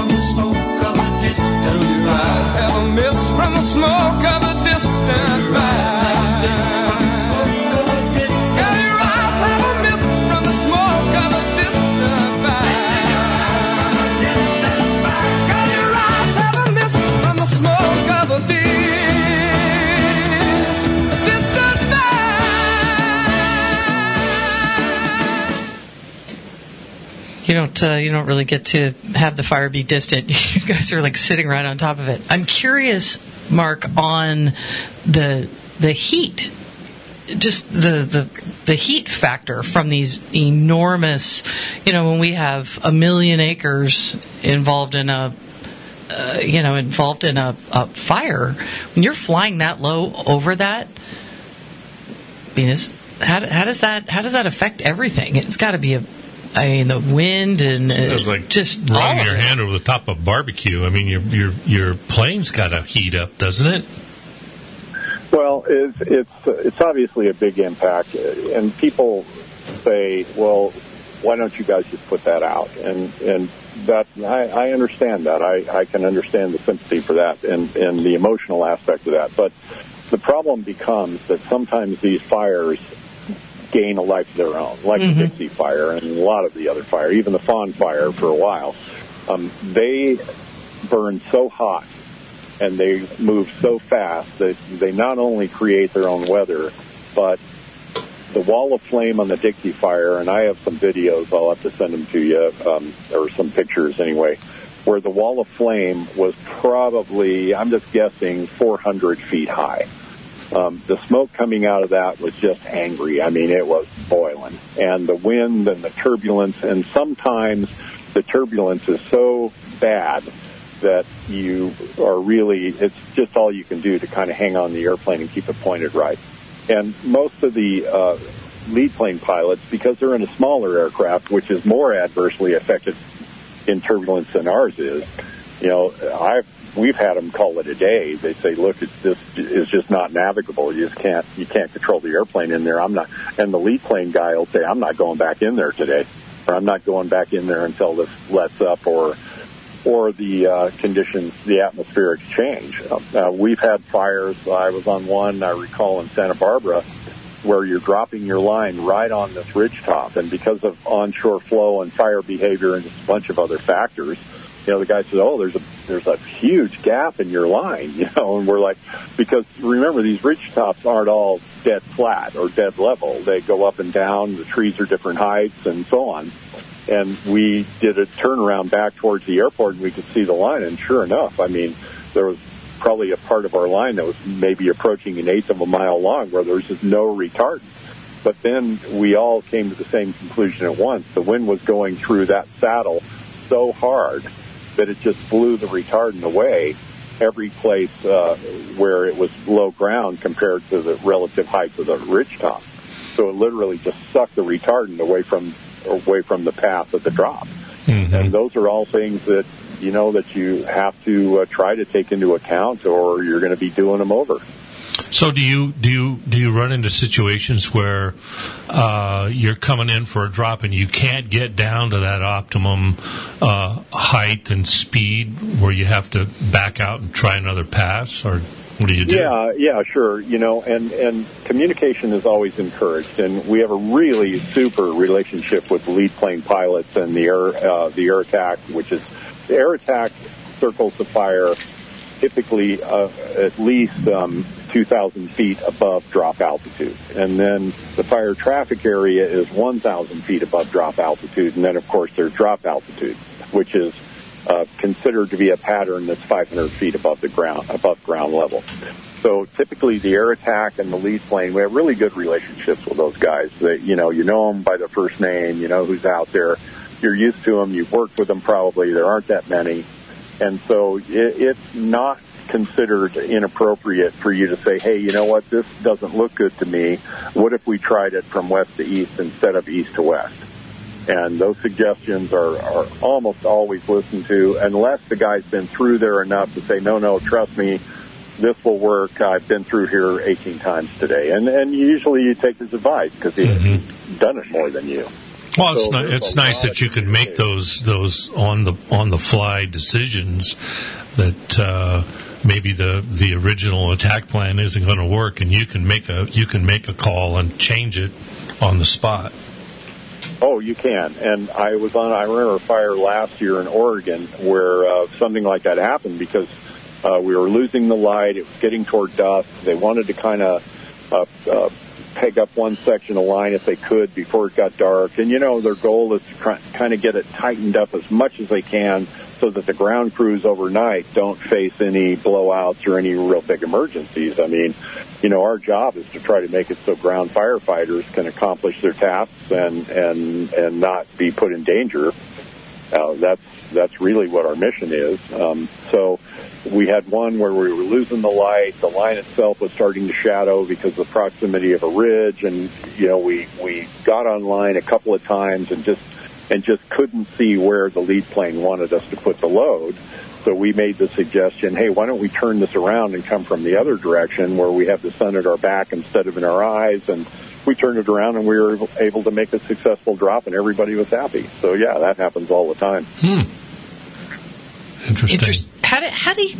[SPEAKER 5] Your eyes have a mist from the smoke of a distant fire. Girl, your eyes have a mist from the smoke of a distant fire. Girl, your eyes have a mist from the smoke of a distant fire.
[SPEAKER 1] You don't really get to have the fire be distant. You guys are like sitting right on top of it. I'm curious, Mark, on the heat, just the heat factor from these enormous. When we have 1 million acres involved in a fire, when you're flying that low over that, how does that affect everything? It's got to be the wind and
[SPEAKER 2] it's like just running your hand over the top of a barbecue. I mean, your plane's got to heat up, doesn't it?
[SPEAKER 3] Well, it's obviously a big impact, and people say, "Well, why don't you guys just put that out?" And that I understand that. I can understand the sympathy for that and the emotional aspect of that. But the problem becomes that sometimes these fires gain a life of their own, like the Dixie Fire and a lot of the other fire, even the Fawn Fire for a while. They burn so hot and they move so fast that they not only create their own weather, but the wall of flame on the Dixie Fire, and I have some videos, I'll have to send them to you, or some pictures anyway, where the wall of flame was probably, I'm just guessing, 400 feet high. The smoke coming out of that was just angry. I mean, it was boiling. And the wind and the turbulence, and sometimes the turbulence is so bad that you are really, it's just all you can do to kind of hang on the airplane and keep it pointed right. And most of the lead plane pilots, because they're in a smaller aircraft, which is more adversely affected in turbulence than ours is, we've had them call it a day. They say, "Look, this is just not navigable. You can't control the airplane in there. I'm not." And the lead plane guy will say, "I'm not going back in there today, or I'm not going back in there until this lets up, or the conditions, the atmospheric change." We've had fires. I was on one, I recall, in Santa Barbara, where you're dropping your line right on this ridge top, and because of onshore flow and fire behavior and just a bunch of other factors, the guy says, "Oh, there's a huge gap in your line," and we're like, because remember, these ridge tops aren't all dead flat or dead level. They go up and down. The trees are different heights and so on. And we did a turnaround back towards the airport, and we could see the line. And sure enough, I mean, there was probably a part of our line that was maybe approaching an eighth of a mile long where there was just no retardant. But then we all came to the same conclusion at once. The wind was going through that saddle so hard that it just blew the retardant away every place where it was low ground compared to the relative height of the ridgetop. So it literally just sucked the retardant away from the path of the drop. Mm-hmm. And those are all things that that you have to try to take into account, or you're going to be doing them over.
[SPEAKER 2] So do you run into situations where you're coming in for a drop and you can't get down to that optimum height and speed where you have to back out and try another pass, or what do you do?
[SPEAKER 3] Yeah, sure. And communication is always encouraged, and we have a really super relationship with the lead plane pilots and the air attack, which is the air attack circles the fire typically at least 2,000 feet above drop altitude. And then the fire traffic area is 1,000 feet above drop altitude. And then, of course, there's drop altitude, which is considered to be a pattern that's 500 feet above ground level. So typically the air attack and the lead plane, we have really good relationships with those guys. You know them by their first name, you know who's out there. You're used to them. You've worked with them probably. There aren't that many. And so it's not considered inappropriate for you to say, hey, you know what, this doesn't look good to me. What if we tried it from west to east instead of east to west? And those suggestions are almost always listened to, unless the guy's been through there enough to say, no, trust me, this will work. I've been through here 18 times today. And usually you take his advice because he's done it more than you.
[SPEAKER 2] Well, it's nice that you can make those on the fly decisions that maybe the original attack plan isn't going to work, and you can make a call and change it on the spot.
[SPEAKER 3] Oh, you can. And I remember a fire last year in Oregon where something like that happened because we were losing the light. It was getting toward dusk. They wanted to kind of peg up one section of line if they could before it got dark. And, their goal is to kind of get it tightened up as much as they can so that the ground crews overnight don't face any blowouts or any real big emergencies. I mean, our job is to try to make it so ground firefighters can accomplish their tasks and not be put in danger. That's really what our mission is. So we had one where we were losing the light. The line itself was starting to shadow because of the proximity of a ridge, and we got online a couple of times and just couldn't see where the lead plane wanted us to put the load. So we made the suggestion, hey, why don't we turn this around and come from the other direction where we have the sun at our back instead of in our eyes? And we turned it around, and we were able to make a successful drop, and everybody was happy. So, yeah, that happens all the time.
[SPEAKER 2] Interesting.
[SPEAKER 1] How do you,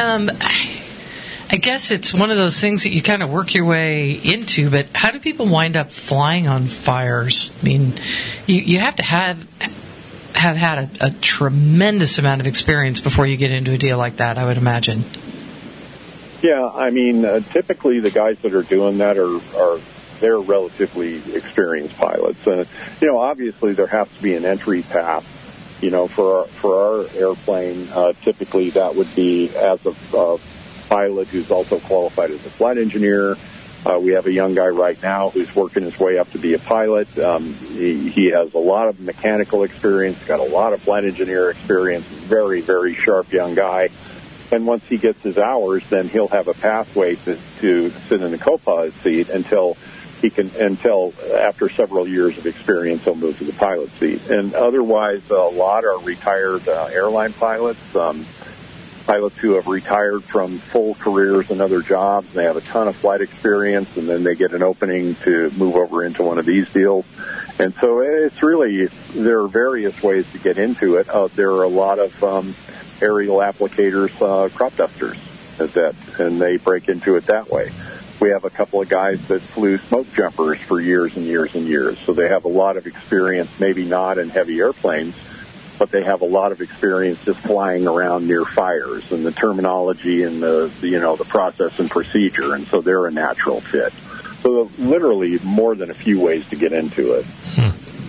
[SPEAKER 1] I guess it's one of those things that you kind of work your way into, but how do people wind up flying on fires? I mean, you have to have had a tremendous amount of experience before you get into a deal like that, I would imagine.
[SPEAKER 3] Yeah, I mean, typically the guys that are doing that they're relatively experienced pilots. And, obviously there has to be an entry path. For our airplane, typically that would be as a pilot who's also qualified as a flight engineer. We have a young guy right now who's working his way up to be a pilot. He has a lot of mechanical experience, got a lot of flight engineer experience, very, very sharp young guy. And once he gets his hours, then he'll have a pathway to sit in the co-pilot seat until after several years of experience, he'll move to the pilot seat. And otherwise, a lot are retired airline pilots, pilots who have retired from full careers and other jobs. They have a ton of flight experience, and then they get an opening to move over into one of these deals. And so it's really, there are various ways to get into it. There are a lot of aerial applicators, crop dusters, and they break into it that way. We have a couple of guys that flew smoke jumpers for years and years and years. So they have a lot of experience, maybe not in heavy airplanes, but they have a lot of experience just flying around near fires and the terminology and the process and procedure. And so they're a natural fit. So literally more than a few ways to get into it.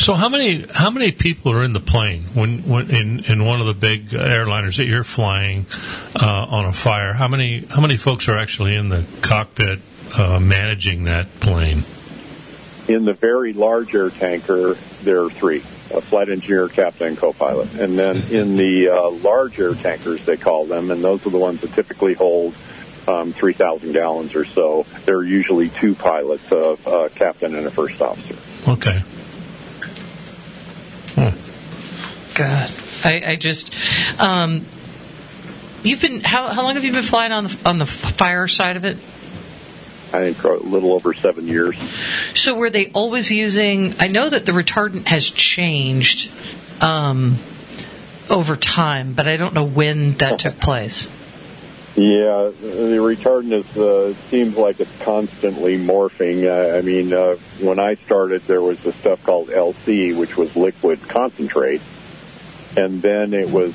[SPEAKER 2] So how many people are in the plane when in one of the big airliners that you're flying on a fire? How many folks are actually in the cockpit managing that plane?
[SPEAKER 3] In the very large air tanker, there are 3. A flight engineer, captain, and co-pilot. And then in the large air tankers, they call them, and those are the ones that typically hold 3,000 gallons or so. There are usually 2 pilots, a captain and a first officer.
[SPEAKER 2] Okay.
[SPEAKER 1] God, I just, you've been, how long have you been flying on the fire side of it?
[SPEAKER 3] I think a little over 7 years.
[SPEAKER 1] So were they always using, I know that the retardant has changed over time, but I don't know when that took place.
[SPEAKER 3] Yeah, the retardant seems like it's constantly morphing. I mean, when I started, there was this stuff called LC, which was liquid concentrate. And then it was,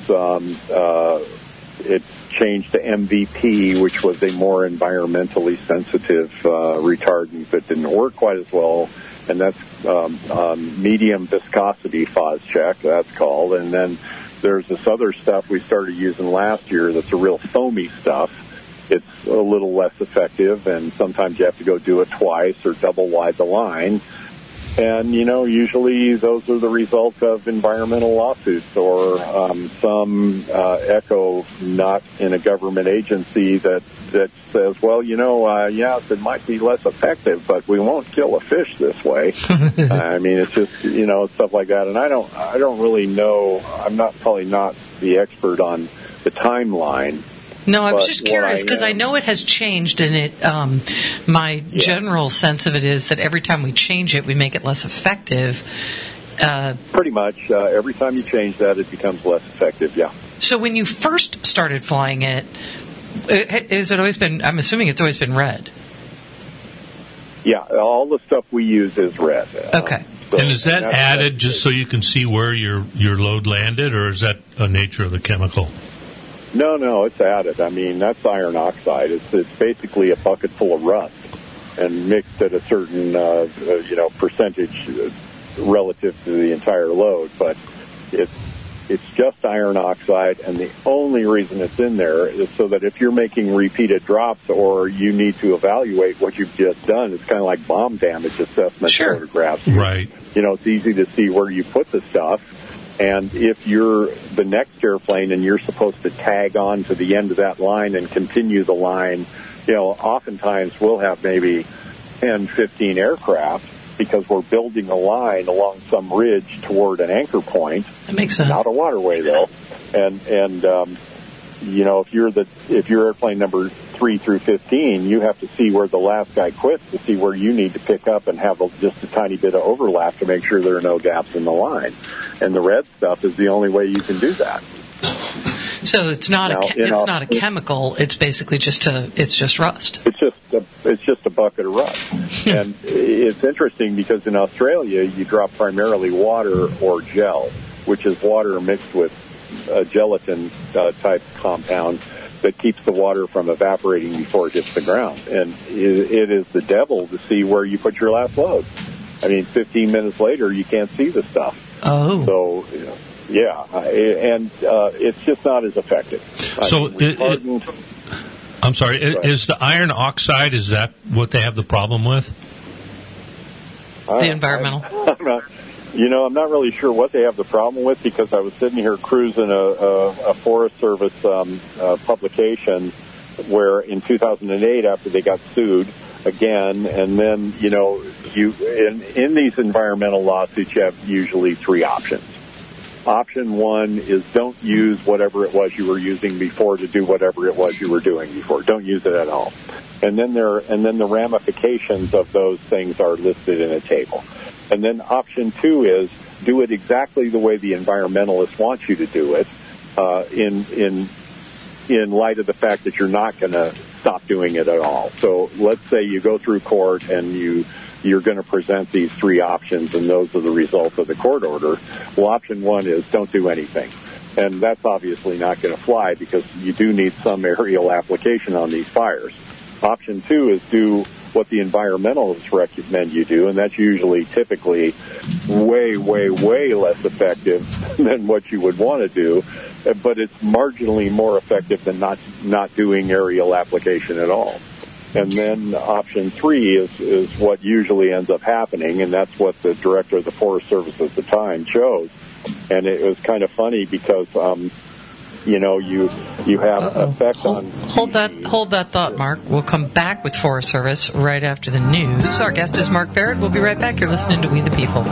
[SPEAKER 3] it changed to MVP, which was a more environmentally sensitive retardant that didn't work quite as well. And that's medium viscosity Phos-Chek, that's called. And then there's this other stuff we started using last year that's a real foamy stuff. It's a little less effective, and sometimes you have to go do it twice or double wide the line. And, usually those are the result of environmental lawsuits or some echo not in a government agency that says, well, yes, it might be less effective, but we won't kill a fish this way. I mean, it's just, stuff like that. And I don't really know. I'm probably not the expert on the timeline.
[SPEAKER 1] No, I was just curious because I know it has changed, and it. My general sense of it is that every time we change it, we make it less effective.
[SPEAKER 3] Pretty much. Every time you change that, it becomes less effective, yeah.
[SPEAKER 1] So when you first started flying it, has it always been, I'm assuming it's always been red?
[SPEAKER 3] Yeah, all the stuff we use is red.
[SPEAKER 1] Okay.
[SPEAKER 2] And is that added just so you can see where your load landed, or is that a nature of the chemical?
[SPEAKER 3] No, it's added. I mean, that's iron oxide. It's basically a bucket full of rust and mixed at a certain, percentage relative to the entire load. But it's just iron oxide, and the only reason it's in there is so that if you're making repeated drops or you need to evaluate what you've just done, it's kind of like bomb damage assessment photographs.
[SPEAKER 2] Right.
[SPEAKER 3] It's easy to see where you put the stuff. And if you're the next airplane and you're supposed to tag on to the end of that line and continue the line, oftentimes we'll have maybe 10, 15 aircraft because we're building a line along some ridge toward an anchor point.
[SPEAKER 1] That makes sense.
[SPEAKER 3] Not a waterway, though. And if you're airplane number 3 through 15, you have to see where the last guy quits to see where you need to pick up and have just a tiny bit of overlap to make sure there are no gaps in the line. And the red stuff is the only way you can do that.
[SPEAKER 1] So it's not a chemical. It's basically just rust.
[SPEAKER 3] It's just a bucket of rust. And it's interesting because in Australia you drop primarily water or gel, which is water mixed with a gelatin type compound that keeps the water from evaporating before it hits the ground. And it is the devil to see where you put your last load. I mean, 15 minutes later, you can't see the stuff.
[SPEAKER 1] Oh.
[SPEAKER 3] So, and it's just not as effective.
[SPEAKER 2] I'm sorry, is the iron oxide, is that what they have the problem with?
[SPEAKER 1] The environmental?
[SPEAKER 3] I'm not really sure what they have the problem with because I was sitting here cruising a Forest Service publication where in 2008, after they got sued again, and then, in these environmental lawsuits, you have usually 3 options. Option 1 is don't use whatever it was you were using before to do whatever it was you were doing before. Don't use it at all. And then the ramifications of those things are listed in a table. And then option 2 is do it exactly the way the environmentalists want you to do it, in light of the fact that you're not going to stop doing it at all. So let's say you go through court and you're going to present these 3 options, and those are the results of the court order. Well, option 1 is don't do anything. And that's obviously not going to fly because you do need some aerial application on these fires. Option 2 is do what the environmentalists recommend you do, and that's usually typically way, way, way less effective than what you would want to do, but it's marginally more effective than not doing aerial application at all. And then option 3 is what usually ends up happening, and that's what the director of the Forest Service at the time chose. And it was kind of funny because, you have effect on...
[SPEAKER 1] Hold that thought, Mark. We'll come back with Forest Service right after the news. Our guest is Mark Barrett. We'll be right back. You're listening to We the People.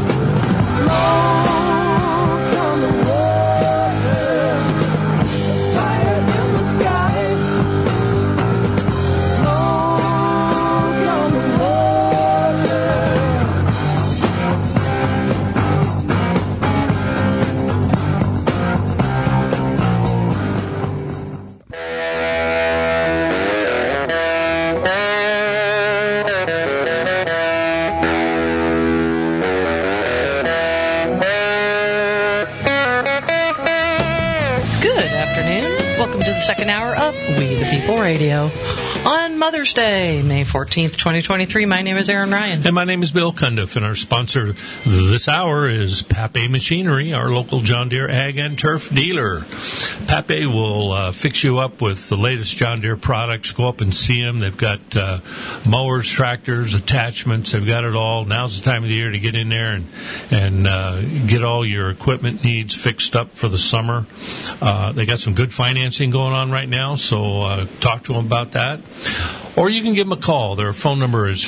[SPEAKER 1] Second hour of We the People Radio on Mother's Day, May 14th, 2023. My name is Aaron Ryan.
[SPEAKER 2] And my name is Bill Cundiff, and our sponsor this hour is Pape Machinery, our local John Deere Ag and Turf dealer. Pape will fix you up with the latest John Deere products. Go up and see them. They've got mowers, tractors, attachments. They've got it all. Now's the time of the year to get in there and get all your equipment needs fixed up for the summer. They got some good financing going on right now, so talk to them about that. Or you can give them a call. Their phone number is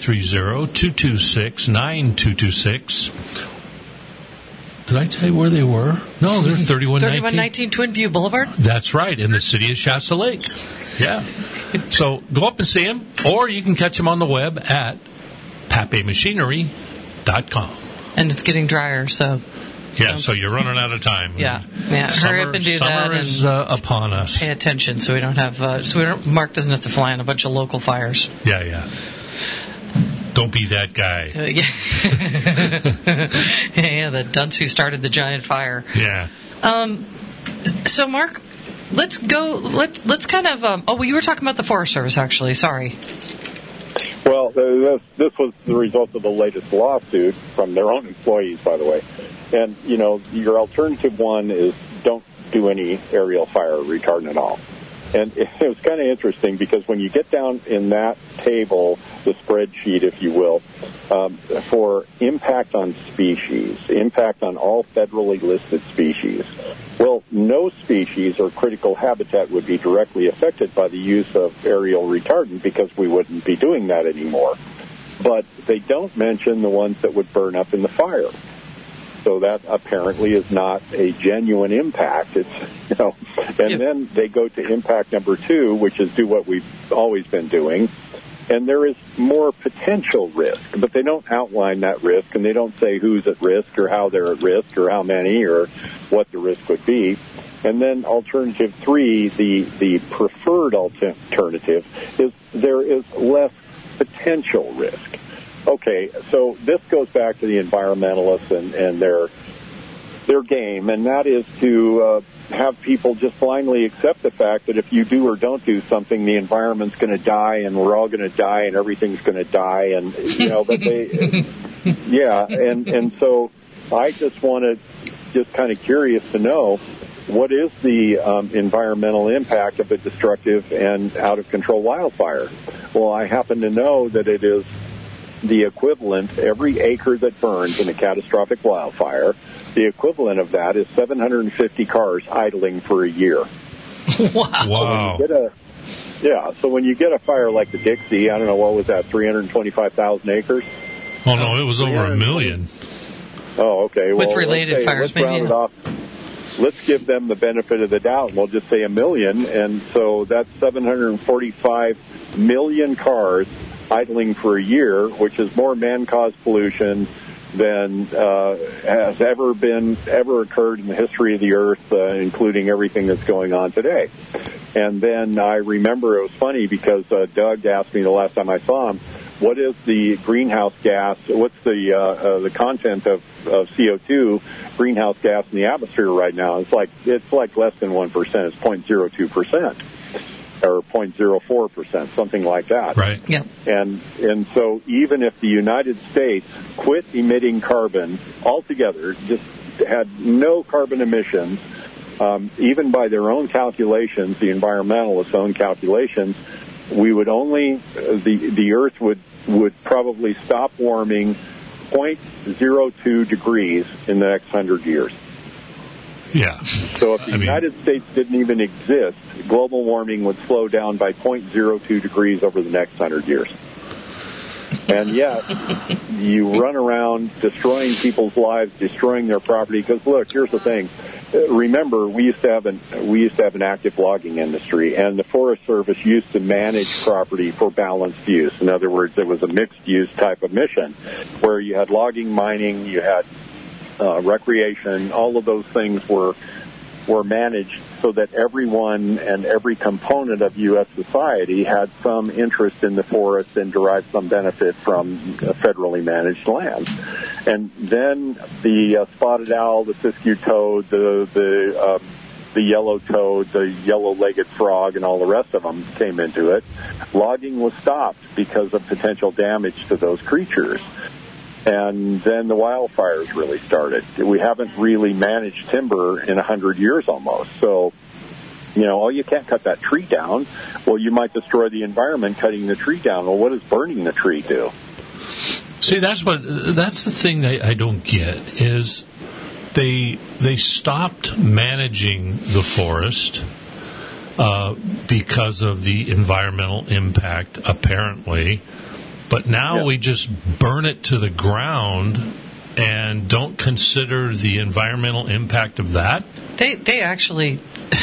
[SPEAKER 2] 530-226-9226. Did I tell you where they were? No, they're
[SPEAKER 1] 3119 Twin View Boulevard.
[SPEAKER 2] That's right, in the city of Shasta Lake. Yeah. So go up and see them, or you can catch them on the web at papemachinery.com.
[SPEAKER 1] And it's getting drier, so...
[SPEAKER 2] Yeah, so you're running out of time.
[SPEAKER 1] Yeah. Hurry up and do that.
[SPEAKER 2] Summer is upon us.
[SPEAKER 1] Pay attention so we don't have. Mark doesn't have to fly on a bunch of local fires.
[SPEAKER 2] Yeah. Don't be that guy.
[SPEAKER 1] Yeah, the dunce who started the giant fire.
[SPEAKER 2] Yeah.
[SPEAKER 1] So Mark, let's go. Let's kind of. You were talking about the Forest Service, actually. Sorry.
[SPEAKER 3] Well, this was the result of the latest lawsuit from their own employees, by the way. And, your alternative one is don't do any aerial fire retardant at all. And it was kind of interesting because when you get down in that table, the spreadsheet, if you will, for impact on species, impact on all federally listed species, well, no species or critical habitat would be directly affected by the use of aerial retardant because we wouldn't be doing that anymore. But they don't mention the ones that would burn up in the fire. So that apparently is not a genuine impact. It's, then they go to impact number 2, which is do what we've always been doing. And there is more potential risk, but they don't outline that risk, and they don't say who's at risk or how they're at risk or how many or what the risk would be. And then alternative 3, the preferred alternative, is there is less potential risk. Okay, so this goes back to the environmentalists and their game, and that is to have people just blindly accept the fact that if you do or don't do something, the environment's going to die, and we're all going to die, and everything's going to die, and but they, and so I just wanted, just kind of curious to know, what is the environmental impact of a destructive and out of control wildfire? Well, I happen to know that it is the equivalent, every acre that burns in a catastrophic wildfire, the equivalent of that is 750 cars idling for a year.
[SPEAKER 2] Wow.
[SPEAKER 3] So when you get a fire like the Dixie, I don't know, what was that, 325,000 acres?
[SPEAKER 2] Oh, no, it was over 1 million.
[SPEAKER 3] Oh, okay.
[SPEAKER 1] With related fires,
[SPEAKER 3] let's round it off. Let's give them the benefit of the doubt, and we'll just say 1 million, and so that's 745 million cars idling for a year, which is more man-caused pollution than has ever occurred in the history of the Earth, including everything that's going on today. And then I remember it was funny because Doug asked me the last time I saw him, what is the greenhouse gas, what's the content of CO2 greenhouse gas in the atmosphere right now? It's like less than 1%. It's 0.02%. or 0.04%, something like that.
[SPEAKER 2] Right.
[SPEAKER 1] Yeah.
[SPEAKER 3] And so even if the United States quit emitting carbon altogether, just had no carbon emissions, even by their own calculations, the environmentalists' own calculations, we would only the Earth would probably stop warming 0.02 degrees in the next 100 years.
[SPEAKER 2] Yeah.
[SPEAKER 3] So if the United States didn't even exist, global warming would slow down by 0.02 degrees over the next 100 years. And yet, you run around destroying people's lives, destroying their property. Because look, here's the thing. Remember, we used to have an active logging industry, and the Forest Service used to manage property for balanced use. In other words, it was a mixed use type of mission, where you had logging, mining, you had recreation. All of those things were managed so that everyone and every component of U.S. society had some interest in the forest and derived some benefit from federally managed land. And then the spotted owl, the Siskiyou toad, the yellow toad, the yellow-legged frog, and all the rest of them came into it. Logging was stopped because of potential damage to those creatures. And then the wildfires really started. We haven't really managed timber in 100 years almost. So, you can't cut that tree down. Well, you might destroy the environment cutting the tree down. Well, what does burning the tree do?
[SPEAKER 2] See, that's the thing that I don't get is they stopped managing the forest because of the environmental impact, apparently. But now we just burn it to the ground and don't consider the environmental impact of that.
[SPEAKER 1] They actually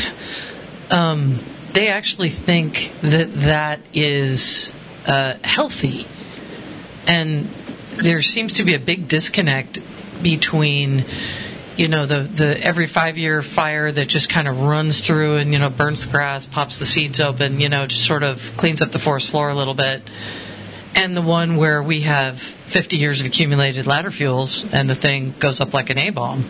[SPEAKER 1] think that is healthy, and there seems to be a big disconnect between the every 5-year fire that just kind of runs through and burns the grass, pops the seeds open, just sort of cleans up the forest floor a little bit. And the one where we have 50 years of accumulated ladder fuels and the thing goes up like an A-bomb.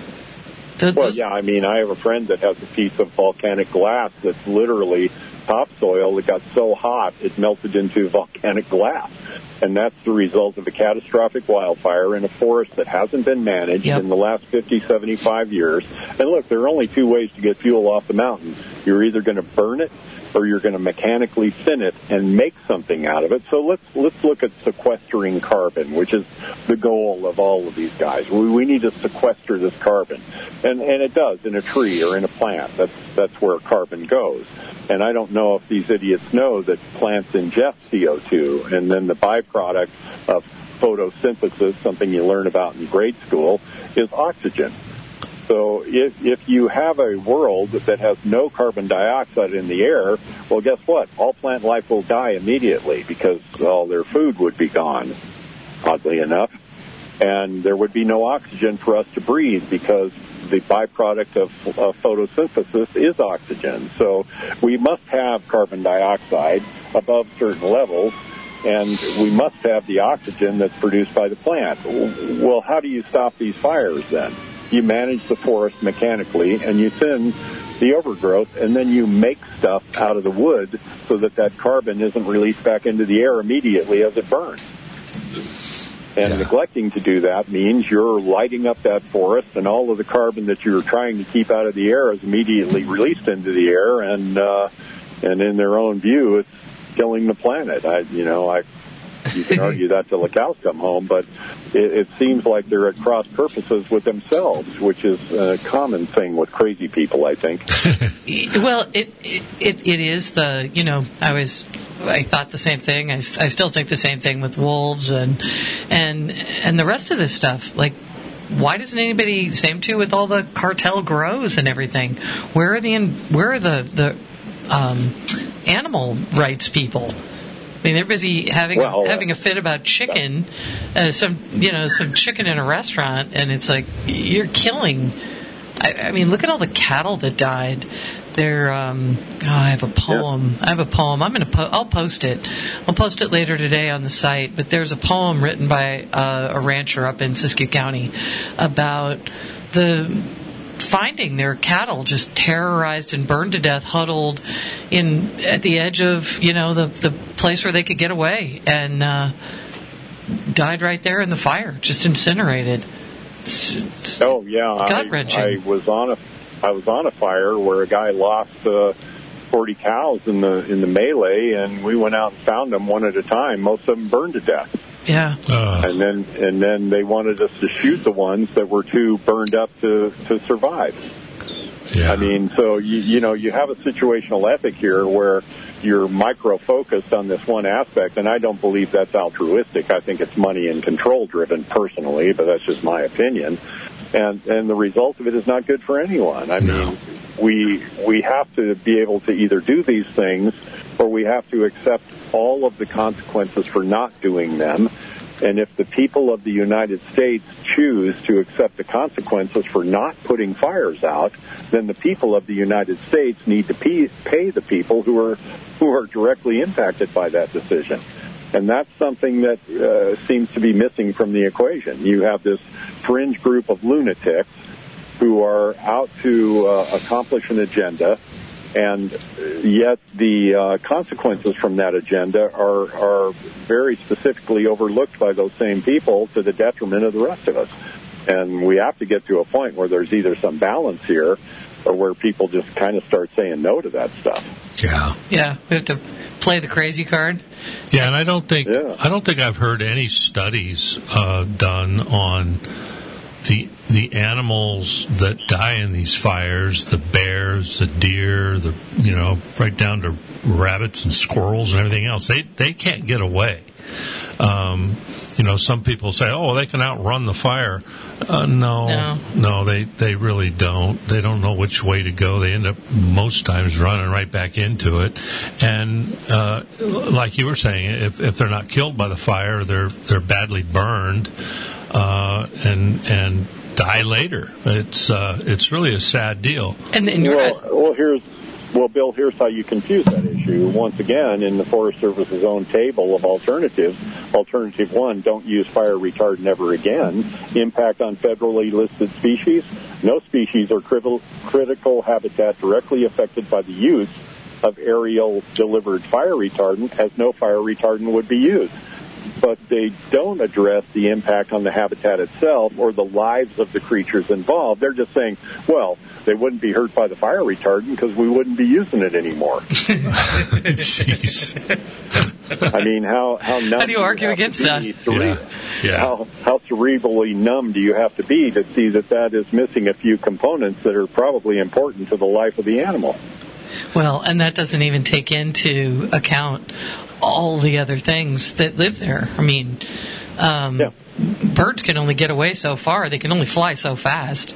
[SPEAKER 3] I have a friend that has a piece of volcanic glass that's literally topsoil that got so hot it melted into volcanic glass. And that's the result of a catastrophic wildfire in a forest that hasn't been managed in the last 50, 75 years. And look, there are only two ways to get fuel off the mountain. You're either going to burn it or you're going to mechanically thin it and make something out of it. So let's look at sequestering carbon, which is the goal of all of these guys. We need to sequester this carbon. And it does in a tree or in a plant. That's where carbon goes. And I don't know if these idiots know that plants ingest CO2, and then the byproduct of photosynthesis, something you learn about in grade school, is oxygen. So if you have a world that has no carbon dioxide in the air, well, guess what? All plant life will die immediately because all their food would be gone, oddly enough. And there would be no oxygen for us to breathe because the byproduct of photosynthesis is oxygen. So we must have carbon dioxide above certain levels, and we must have the oxygen that's produced by the plant. Well, how do you stop these fires then? You manage the forest mechanically, and you thin the overgrowth, and then you make stuff out of the wood so that carbon isn't released back into the air immediately as it burns. And neglecting to do that means you're lighting up that forest, and all of the carbon that you're trying to keep out of the air is immediately released into the air, and in their own view, it's killing the planet. You can argue that till the cows come home, but it seems like they're at cross purposes with themselves, which is a common thing with crazy people, I think.
[SPEAKER 1] Well, it is I thought the same thing. I still think the same thing with wolves and the rest of this stuff. Like, why doesn't anybody same too with all the cartel grows and everything? Where are the animal rights people? I mean, they're busy having a fit about chicken, some chicken in a restaurant, and it's like you're killing. I mean, look at all the cattle that died. They're. I have a poem. Yeah. I'll post it. I'll post it later today on the site. But there's a poem written by a rancher up in Siskiyou County about the finding their cattle just terrorized and burned to death, huddled at the edge of the place where they could get away, and died right there in the fire, just incinerated. It's gut-wrenching.
[SPEAKER 3] I was on a fire where a guy lost 40 cows in the melee, and we went out and found them one at a time. Most of them burned to death.
[SPEAKER 1] Yeah.
[SPEAKER 3] And then they wanted us to shoot the ones that were too burned up to survive.
[SPEAKER 2] Yeah.
[SPEAKER 3] I mean, so you have a situational ethic here where you're micro-focused on this one aspect, and I don't believe that's altruistic. I think it's money and control driven personally, but that's just my opinion. And the result of it is not good for anyone. I mean, we have to be able to either do these things, or we have to accept all of the consequences for not doing them. And if the people of the United States choose to accept the consequences for not putting fires out, then the people of the United States need to pay the people who are directly impacted by that decision. And that's something that seems to be missing from the equation. You have this fringe group of lunatics who are out to accomplish an agenda, and yet the consequences from that agenda are very specifically overlooked by those same people to the detriment of the rest of us. And we have to get to a point where there's either some balance here or where people just kind of start saying no to that stuff.
[SPEAKER 2] Yeah.
[SPEAKER 1] Yeah, we have to play the crazy card.
[SPEAKER 2] Yeah, and I don't think I've heard any studies done on the animals that die in these fires, the bears, the deer, right down to rabbits and squirrels and everything else. They can't get away. Some people say, "Oh, they can outrun the fire." No, they really don't. They don't know which way to go. They end up most times running right back into it. And like you were saying, if they're not killed by the fire, they're badly burned and die later. It's really a sad deal.
[SPEAKER 1] And you're right.
[SPEAKER 3] Bill, here's how you confuse that issue. Once again, in the Forest Service's own table of alternatives, Alternative 1, don't use fire retardant ever again. Impact on federally listed species. No species or critical habitat directly affected by the use of aerial delivered fire retardant, as no fire retardant would be used. But they don't address the impact on the habitat itself or the lives of the creatures involved. They're just saying, well, they wouldn't be hurt by the fire retardant because we wouldn't be using it anymore.
[SPEAKER 2] Jeez.
[SPEAKER 3] I mean, how numb
[SPEAKER 1] do you argue against that?
[SPEAKER 3] How cerebrally numb do you have to be to see that is missing a few components that are probably important to the life of the animal?
[SPEAKER 1] Well, and that doesn't even take into account all the other things that live there. I mean, birds can only get away so far. They can only fly so fast.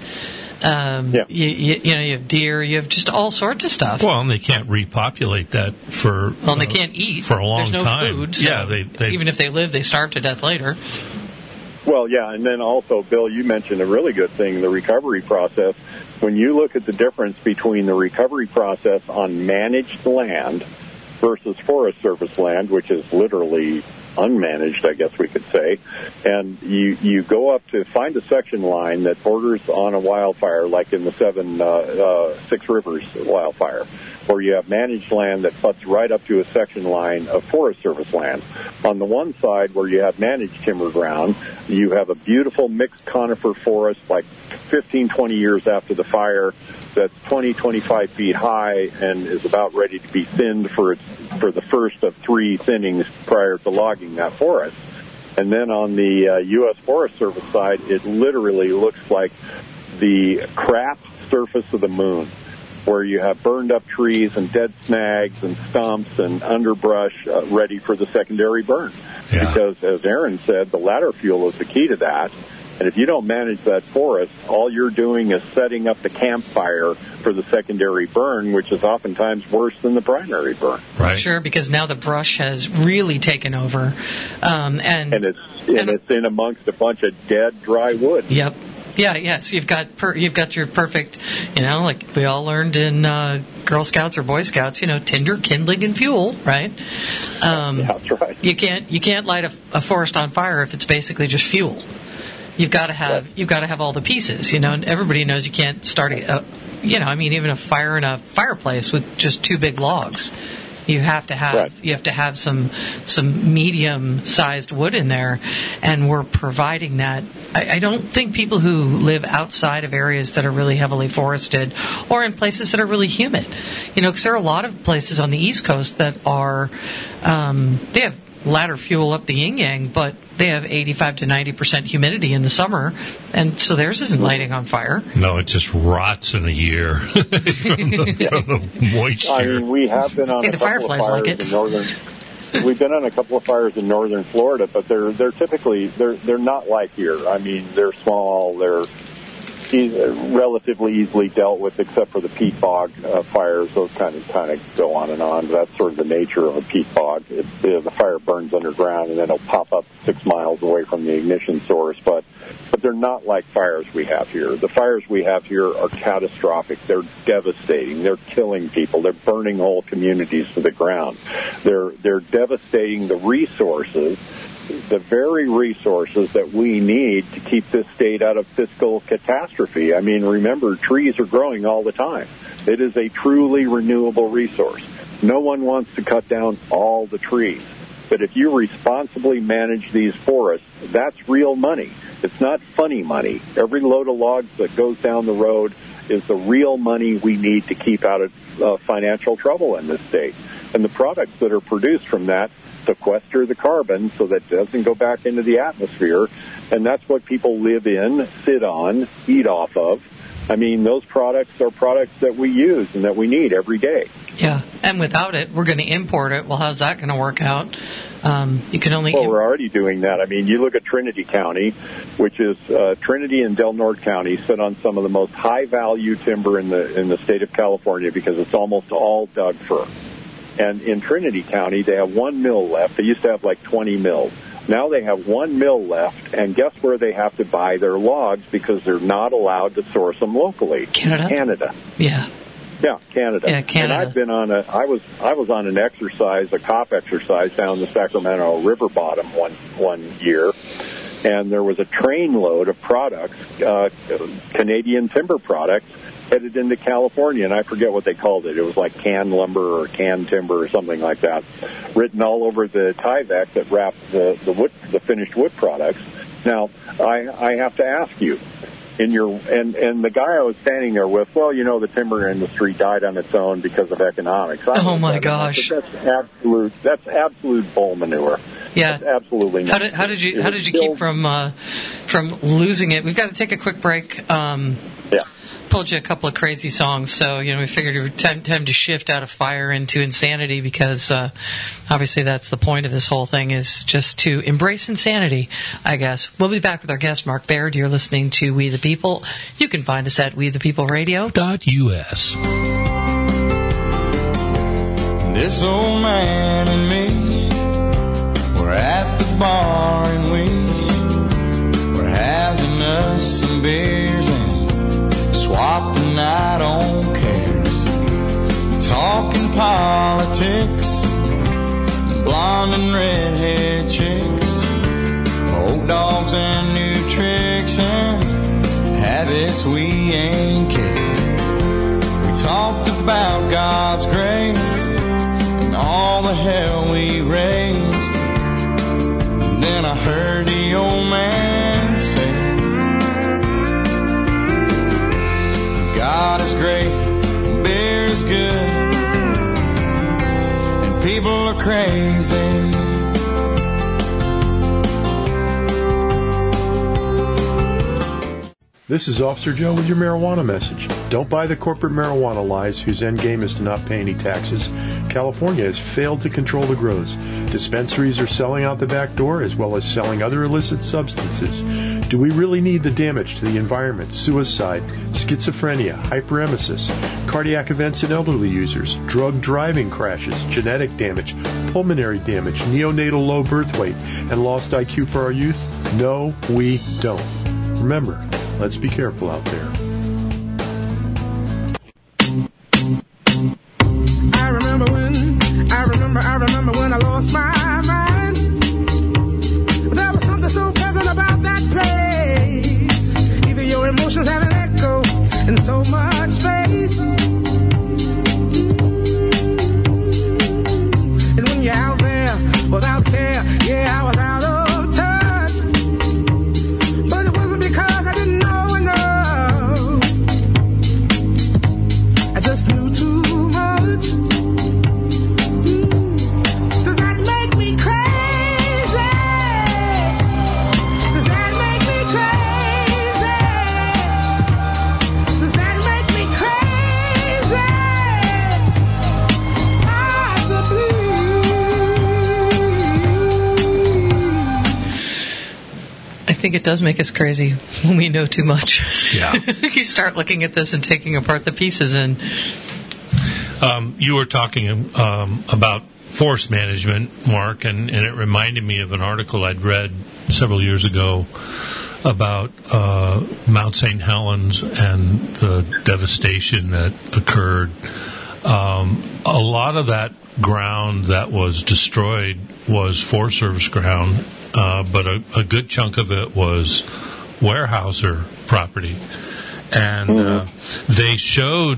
[SPEAKER 1] You have deer. You have just all sorts of stuff.
[SPEAKER 2] Well, and they can't repopulate that
[SPEAKER 1] and they can't eat
[SPEAKER 2] for a long time.
[SPEAKER 1] There's no food. So
[SPEAKER 2] they
[SPEAKER 1] even if they live, they starve to death later.
[SPEAKER 3] Well, yeah, and then also, Bill, you mentioned a really good thing, the recovery process. When you look at the difference between the recovery process on managed land versus Forest Service land, which is literally unmanaged, I guess we could say, and you go up to find a section line that borders on a wildfire, like in the Six Rivers wildfire, where you have managed land that butts right up to a section line of Forest Service land. On the one side, where you have managed timber ground, you have a beautiful mixed conifer forest, like 15, 20 years after the fire, that's 20, 25 feet high and is about ready to be thinned for the first of 3 thinnings prior to logging that forest. And then on the U.S. Forest Service side, it literally looks like the cracked surface of the moon, where you have burned up trees and dead snags and stumps and underbrush ready for the secondary burn.
[SPEAKER 2] Yeah.
[SPEAKER 3] Because, as Aaron said, the ladder fuel is the key to that. And if you don't manage that forest, all you're doing is setting up the campfire for the secondary burn, which is oftentimes worse than the primary burn.
[SPEAKER 2] Right.
[SPEAKER 1] Sure, because now the brush has really taken over, and
[SPEAKER 3] it's in amongst a bunch of dead, dry wood.
[SPEAKER 1] Yep. Yeah. So you've got your perfect, like we all learned in Girl Scouts or Boy Scouts, tinder, kindling, and fuel, right?
[SPEAKER 3] That's right.
[SPEAKER 1] You can't light a forest on fire if it's basically just fuel. you've got to have all the pieces, and everybody knows you can't start even a fire in a fireplace with just two big logs. You have to have some medium-sized wood in there, and we're providing that. I don't think people who live outside of areas that are really heavily forested or in places that are really humid, because there are a lot of places on the East Coast that are they have ladder fuel up the yin-yang, but they have 85 to 90% humidity in the summer, and so theirs isn't lighting on fire.
[SPEAKER 2] No, it just rots in a year from the moisture.
[SPEAKER 3] I mean, we have been on a couple of fires in northern. We've been on a couple of fires in northern Florida, but they're typically they're not like here. I mean, they're small. They're relatively easily dealt with, except for the peat bog fires. Those kind of go on and on. That's sort of the nature of a peat bog. The fire burns underground, and then it'll pop up 6 miles away from the ignition source. But they're not like fires we have here. The fires we have here are catastrophic. They're devastating. They're killing people. They're burning whole communities to the ground. They're devastating the resources, the very resources that we need to keep this state out of fiscal catastrophe. I mean, remember, trees are growing all the time. It is a truly renewable resource. No one wants to cut down all the trees. But if you responsibly manage these forests, that's real money. It's not funny money. Every load of logs that goes down the road is the real money we need to keep out of financial trouble in this state. And the products that are produced from that sequester the carbon so that it doesn't go back into the atmosphere, and that's what people live in, sit on, eat off of. I mean, those products are products that we use and that we need every day.
[SPEAKER 1] Yeah, and without it, we're going to import it. Well, how's that going to work out? You can only.
[SPEAKER 3] Well, we're already doing that. I mean, you look at Trinity County, which is Trinity and Del Norte County, sit on some of the most high-value timber in the state of California because it's almost all Doug fir. And in Trinity County, they have one mill left. They used to have like 20 mills. Now they have one mill left, and guess where they have to buy their logs because they're not allowed to source them locally? Canada.
[SPEAKER 1] Yeah.
[SPEAKER 3] Yeah, Canada.
[SPEAKER 1] Yeah, Canada.
[SPEAKER 3] And I've been on I was on an exercise, a COP exercise down the Sacramento River bottom one year, and there was a trainload of products, Canadian timber products, headed into California, and I forget what they called it. It was like canned lumber or canned timber or something like that, written all over the Tyvek that wrapped the finished wood products. Now, I have to ask you, and the guy I was standing there with, well, the timber industry died on its own because of economics.
[SPEAKER 1] Oh my gosh,
[SPEAKER 3] that's absolute bull manure.
[SPEAKER 1] Yeah,
[SPEAKER 3] that's absolutely not.
[SPEAKER 1] How did you keep from losing it? We've got to take a quick break.
[SPEAKER 3] Yeah.
[SPEAKER 1] Pulled you a couple of crazy songs, so we figured it would time to shift out of fire into insanity because obviously that's the point of this whole thing, is just to embrace insanity, I guess. We'll be back with our guest, Mark Baird. You're listening to We the People. You can find us at WeThePeopleRadio.us.
[SPEAKER 7] This old man and me, we're at the bar and we're having us some beers and swapping out on cares, talking politics, blonde and redhead chicks, old dogs and new tricks and habits we ain't kicked. We talked about God's grace and all the hell we raised. And then I heard the old man say, God is great, beer is good, and people are crazy.
[SPEAKER 4] This is Officer Joe with your marijuana message. Don't buy the corporate marijuana lies whose end game is to not pay any taxes. California has failed to control the grows. Dispensaries are selling out the back door as well as selling other illicit substances. Do we really need the damage to the environment, suicide, schizophrenia, hyperemesis, cardiac events in elderly users, drug driving crashes, genetic damage, pulmonary damage, neonatal low birth weight, and lost IQ for our youth? No, we don't. Remember, let's be careful out there.
[SPEAKER 5] I remember when I lost my mind. There was something so pleasant about that place.
[SPEAKER 1] think it does make us crazy when we know too much.
[SPEAKER 2] Yeah.
[SPEAKER 1] You start looking at this and taking apart the pieces, and
[SPEAKER 2] you were talking about forest management, Mark, and it reminded me of an article I'd read several years ago about Mount St. Helens and the devastation that occurred. A lot of that ground that was destroyed was Forest Service ground, but a good chunk of it was Weyerhaeuser property. And they showed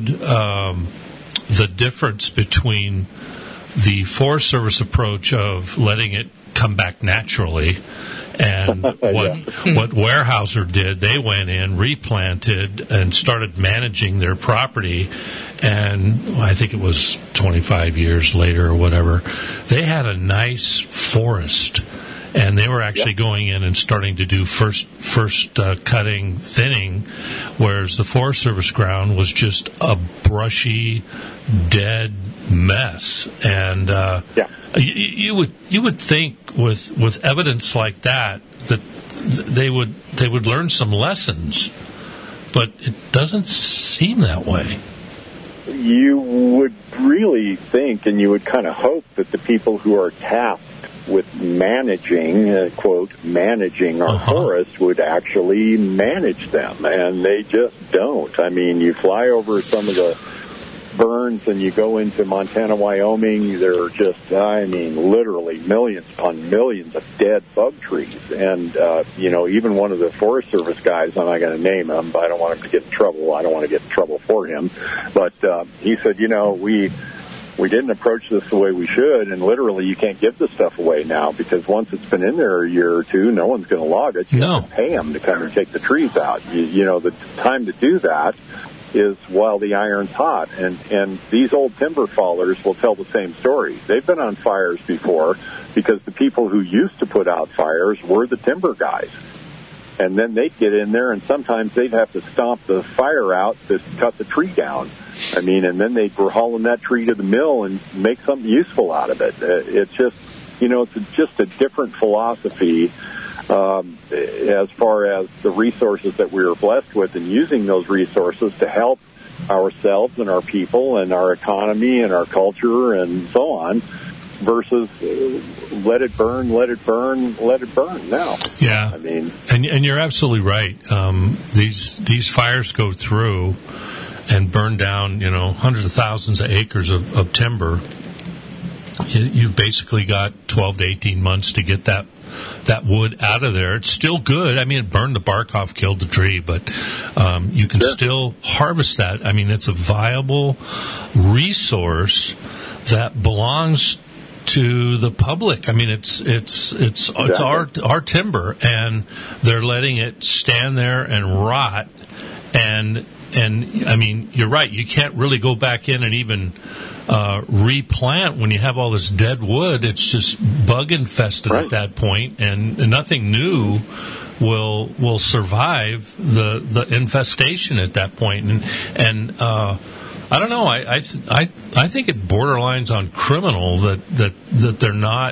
[SPEAKER 2] the difference between the Forest Service approach of letting it come back naturally and what Weyerhaeuser did. They went in, replanted, and started managing their property, and I think it was 25 years later or whatever, they had a nice forest, and they were actually going in and starting to do first cutting, thinning, whereas the Forest Service ground was just a brushy, dead mess. And you would think with evidence like that they would learn some lessons, but it doesn't seem that way.
[SPEAKER 3] You would really think, and you would kind of hope, that the people who are tasked with managing, quote, managing our forests would actually manage them, and they just don't. I mean, you fly over some of the burns and you go into Montana, Wyoming, there are just, literally millions upon millions of dead bug trees. And, even one of the Forest Service guys, I'm not going to name him, but I don't want him to get in trouble. I don't want to get in trouble for him. But he said, we didn't approach this the way we should, and literally you can't give this stuff away now, because once it's been in there a year or two, no one's going to log it. You have to pay them to come and take the trees out. The time to do that is while the iron's hot. And these old timber fallers will tell the same story. They've been on fires before because the people who used to put out fires were the timber guys. And then they'd get in there, and sometimes they'd have to stomp the fire out to cut the tree down. And then they were hauling that tree to the mill and make something useful out of it. It's just, it's just a different philosophy as far as the resources that we are blessed with, and using those resources to help ourselves and our people and our economy and our culture and so on, versus let it burn now.
[SPEAKER 2] Yeah. And you're absolutely right. These fires go through and burn down, hundreds of thousands of acres of timber. You've basically got 12 to 18 months to get that wood out of there. It's still good. It burned the bark off, killed the tree, but you can still harvest that. It's a viable resource that belongs to the public. It's our timber, and they're letting it stand there and rot. And you're right. You can't really go back in and even replant when you have all this dead wood. It's just bug infested at that point, and nothing new will survive the infestation at that point. And I don't know. I think it borderlines on criminal that they're not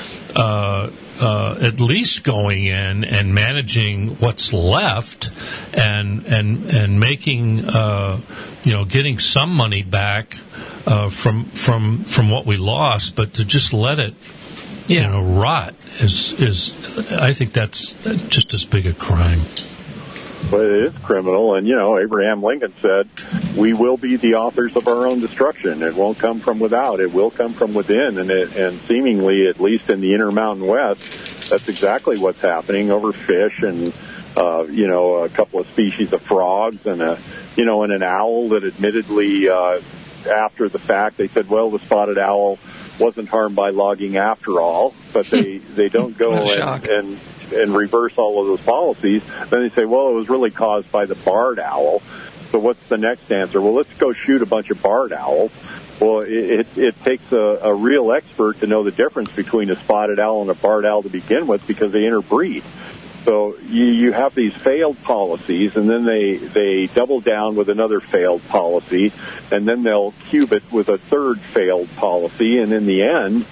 [SPEAKER 2] at least going in and managing what's left and making getting some money back from what we lost, but to just let it rot is I think that's just as big a crime.
[SPEAKER 3] But it is criminal, and Abraham Lincoln said, "We will be the authors of our own destruction. It won't come from without; it will come from within." And seemingly, at least in the Intermountain West, that's exactly what's happening over fish and a couple of species of frogs and and an owl that admittedly after the fact they said, well, the spotted owl wasn't harmed by logging after all, but they don't go and reverse all of those policies. Then they say, well, it was really caused by the barred owl. So what's the next answer? Well, let's go shoot a bunch of barred owls. Well, it takes a real expert to know the difference between a spotted owl and a barred owl to begin with, because they interbreed. So you have these failed policies, and then they double down with another failed policy, and then they'll cube it with a third failed policy, and in the end,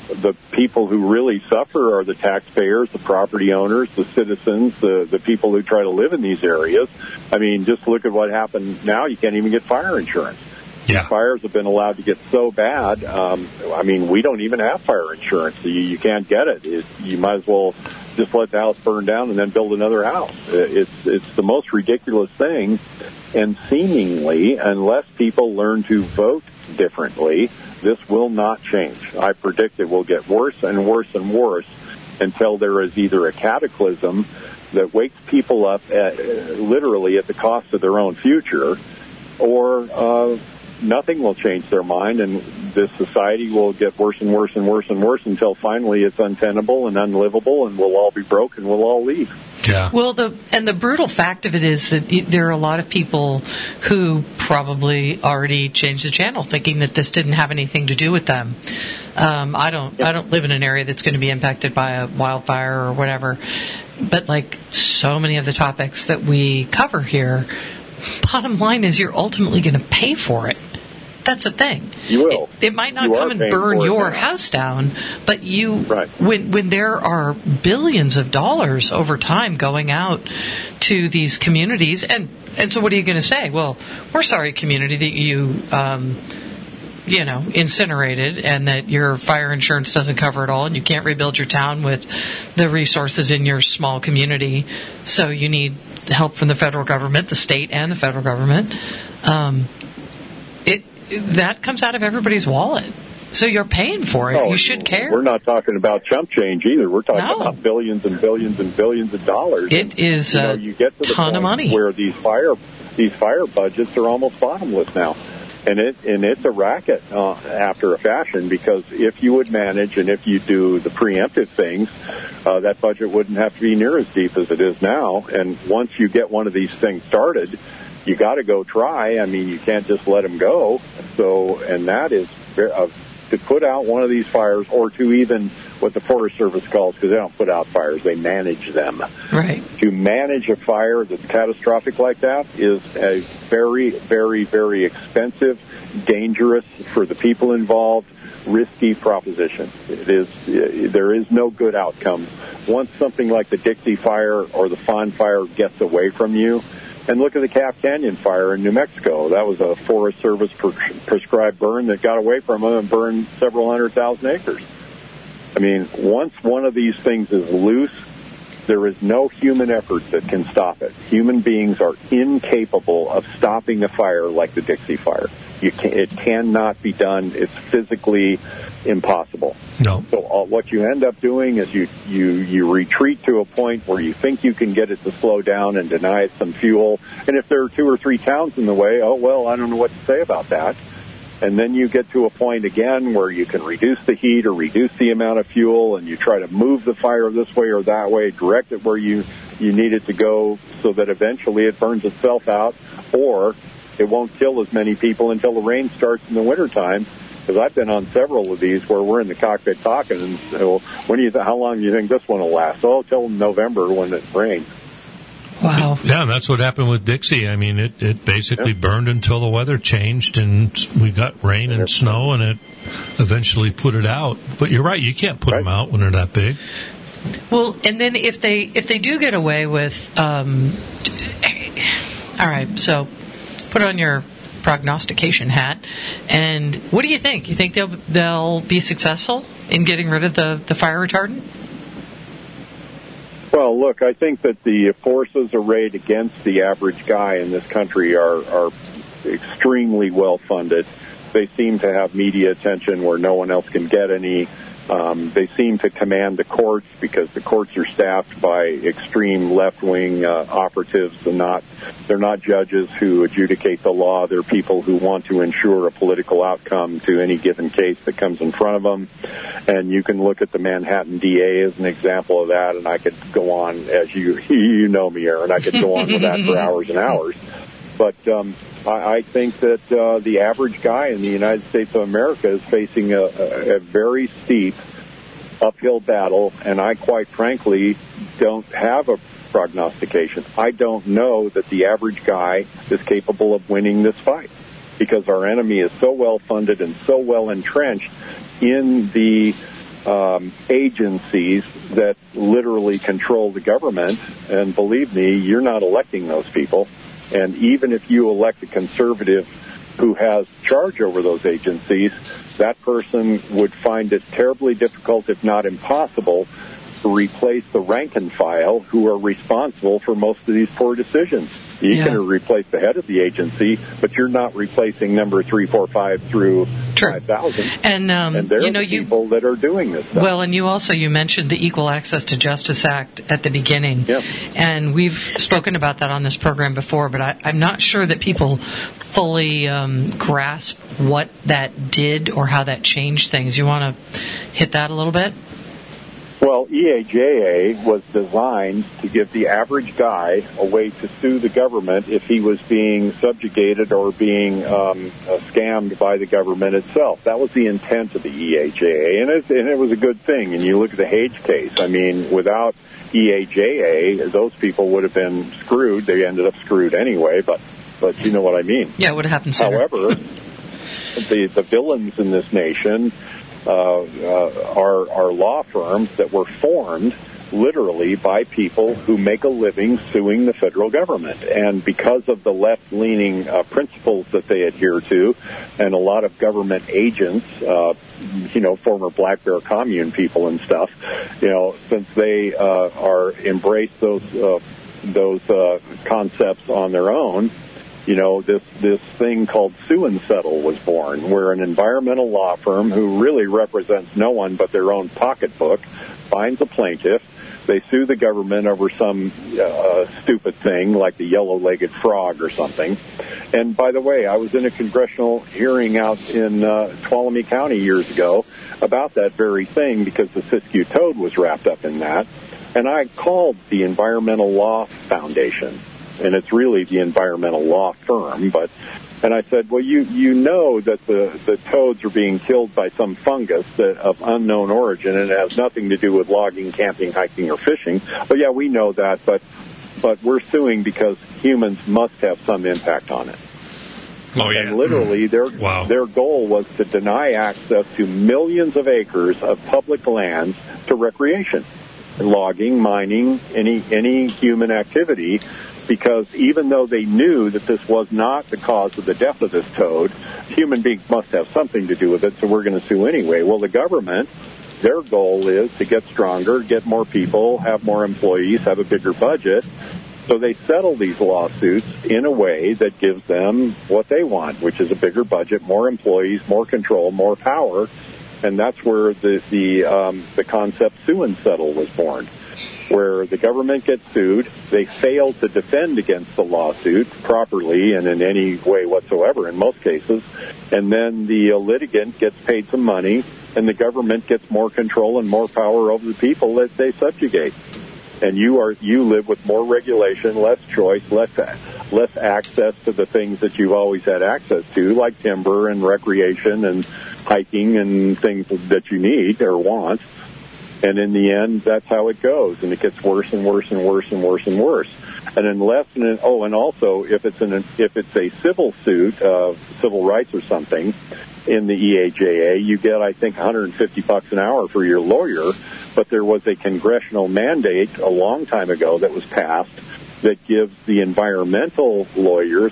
[SPEAKER 3] the people who really suffer are the taxpayers, the property owners, the citizens, the people who try to live in these areas. I mean, just look at what happened now. You can't even get fire insurance.
[SPEAKER 2] Yeah.
[SPEAKER 3] Fires have been allowed to get so bad. I mean, we don't even have fire insurance. You can't get it. You might as well just let the house burn down and then build another house. It's the most ridiculous thing. And seemingly, unless people learn to vote differently, this will not change. I predict it will get worse and worse and worse until there is either a cataclysm that wakes people up literally at the cost of their own future, or nothing will change their mind, and this society will get worse and worse and worse and worse until finally it's untenable and unlivable, and we'll all be broke and we'll all leave.
[SPEAKER 2] Yeah.
[SPEAKER 1] Well, the brutal fact of it is that there are a lot of people who probably already changed the channel, thinking that this didn't have anything to do with them. I don't live in an area that's going to be impacted by a wildfire or whatever, but like so many of the topics that we cover here, bottom line is you're ultimately going to pay for it. That's the thing.
[SPEAKER 3] You will.
[SPEAKER 1] It might not come and burn your house down, but when there are billions of dollars over time going out to these communities, and so what are you going to say? Well, we're sorry, community, that you incinerated and that your fire insurance doesn't cover it all, and you can't rebuild your town with the resources in your small community, so you need help from the federal government, the state and the federal government. That comes out of everybody's wallet. So you're paying for it. You should care.
[SPEAKER 3] We're not talking about chump change either. We're talking about billions and billions and billions of dollars.
[SPEAKER 1] It is
[SPEAKER 3] you get to the
[SPEAKER 1] ton of money
[SPEAKER 3] where these fire budgets are almost bottomless now. And it's a racket after a fashion, because if you would manage and if you do the preemptive things, that budget wouldn't have to be near as deep as it is now. And once you get one of these things started, you got to go try. I mean, you can't just let them go. So, and that is to put out one of these fires, or to even what the Forest Service calls, because they don't put out fires, they manage them.
[SPEAKER 1] Right.
[SPEAKER 3] To manage a fire that's catastrophic like that is a very, very, very expensive, dangerous for the people involved, risky proposition. There is no good outcome. Once something like the Dixie Fire or the Fawn Fire gets away from you, and look at the Calf Canyon fire in New Mexico. That was a Forest Service prescribed burn that got away from them and burned several 100,000 acres. I mean, once one of these things is loose, there is no human effort that can stop it. Human beings are incapable of stopping a fire like the Dixie Fire. It cannot be done. It's physically impossible.
[SPEAKER 2] No.
[SPEAKER 3] So what you end up doing is you retreat to a point where you think you can get it to slow down and deny it some fuel. And if there are 2 or 3 towns in the way, oh, well, I don't know what to say about that. And then you get to a point again where you can reduce the heat or reduce the amount of fuel, and you try to move the fire this way or that way, direct it where you need it to go, so that eventually it burns itself out, or it won't kill as many people until the rain starts in the wintertime. Because I've been on several of these where we're in the cockpit talking, and so how long do you think this one will last? Oh, till November when it rains.
[SPEAKER 1] Wow.
[SPEAKER 2] Yeah, and that's what happened with Dixie. I mean, it basically burned until the weather changed, and we got rain and snow, and it eventually put it out. But you're right, you can't put them out when they're that big.
[SPEAKER 1] Well, and then if they do get away with, all right, so put on your prognostication hat, and what do you think? You think they'll be successful in getting rid of the fire retardant?
[SPEAKER 3] Well, look, I think that the forces arrayed against the average guy in this country are extremely well funded. They seem to have media attention where no one else can get any. They seem to command the courts, because the courts are staffed by extreme left-wing operatives, and they're not judges who adjudicate the law. They're people who want to ensure a political outcome to any given case that comes in front of them. And you can look at the Manhattan DA as an example of that, and I could go on, as you know me, Aaron, I could go on with that for hours and hours. But I think that the average guy in the United States of America is facing a very steep uphill battle, and I quite frankly don't have a prognostication. I don't know that the average guy is capable of winning this fight, because our enemy is so well funded and so well entrenched in the agencies that literally control the government. And believe me, you're not electing those people. And even if you elect a conservative who has charge over those agencies, that person would find it terribly difficult, if not impossible, to replace the rank and file who are responsible for most of these poor decisions. You can replace the head of the agency, but you're not replacing number 3, 4, 5 through 5,000.
[SPEAKER 1] And
[SPEAKER 3] there are people that are doing this stuff.
[SPEAKER 1] Well, and you mentioned the Equal Access to Justice Act at the beginning.
[SPEAKER 3] Yep.
[SPEAKER 1] And we've spoken about that on this program before, but I'm not sure that people fully grasp what that did or how that changed things. You want to hit that a little bit?
[SPEAKER 3] Well, EAJA was designed to give the average guy a way to sue the government if he was being subjugated or being scammed by the government itself. That was the intent of the EAJA, and it was a good thing. And you look at the Hage case. I mean, without EAJA, those people would have been screwed. They ended up screwed anyway, but you know what I mean.
[SPEAKER 1] Yeah, it would have happened sooner.
[SPEAKER 3] However, the villains in this nation are law firms that were formed literally by people who make a living suing the federal government. And because of the left-leaning principles that they adhere to, and a lot of government agents, former Black Bear Commune people and stuff, since they embrace those concepts on their own, this thing called Sue and Settle was born, where an environmental law firm who really represents no one but their own pocketbook finds a plaintiff. They sue the government over some stupid thing like the yellow-legged frog or something. And by the way, I was in a congressional hearing out in Tuolumne County years ago about that very thing because the Siskiyou toad was wrapped up in that. And I called the Environmental Law Foundation, and it's really the environmental law firm, and I said, well, you know that the toads are being killed by some fungus of unknown origin, and it has nothing to do with logging, camping, hiking, or fishing. Well, yeah, we know that, but we're suing because humans must have some impact on it.
[SPEAKER 2] Oh, yeah.
[SPEAKER 3] And literally, their goal was to deny access to millions of acres of public lands to recreation, logging, mining, any human activity, because even though they knew that this was not the cause of the death of this toad, human beings must have something to do with it, so we're going to sue anyway. Well, the government, their goal is to get stronger, get more people, have more employees, have a bigger budget. So they settle these lawsuits in a way that gives them what they want, which is a bigger budget, more employees, more control, more power. And that's where the concept Sue and Settle was born, where the government gets sued, they fail to defend against the lawsuit properly and in any way whatsoever in most cases, and then the litigant gets paid some money, and the government gets more control and more power over the people that they subjugate. And you live with more regulation, less choice, less access to the things that you've always had access to, like timber and recreation and hiking and things that you need or want. And in the end, that's how it goes, and it gets worse and worse and worse and worse and worse. And also if it's a civil suit, civil rights or something, in the EAJA, you get I think $150 an hour for your lawyer. But there was a congressional mandate a long time ago that was passed that gives the environmental lawyers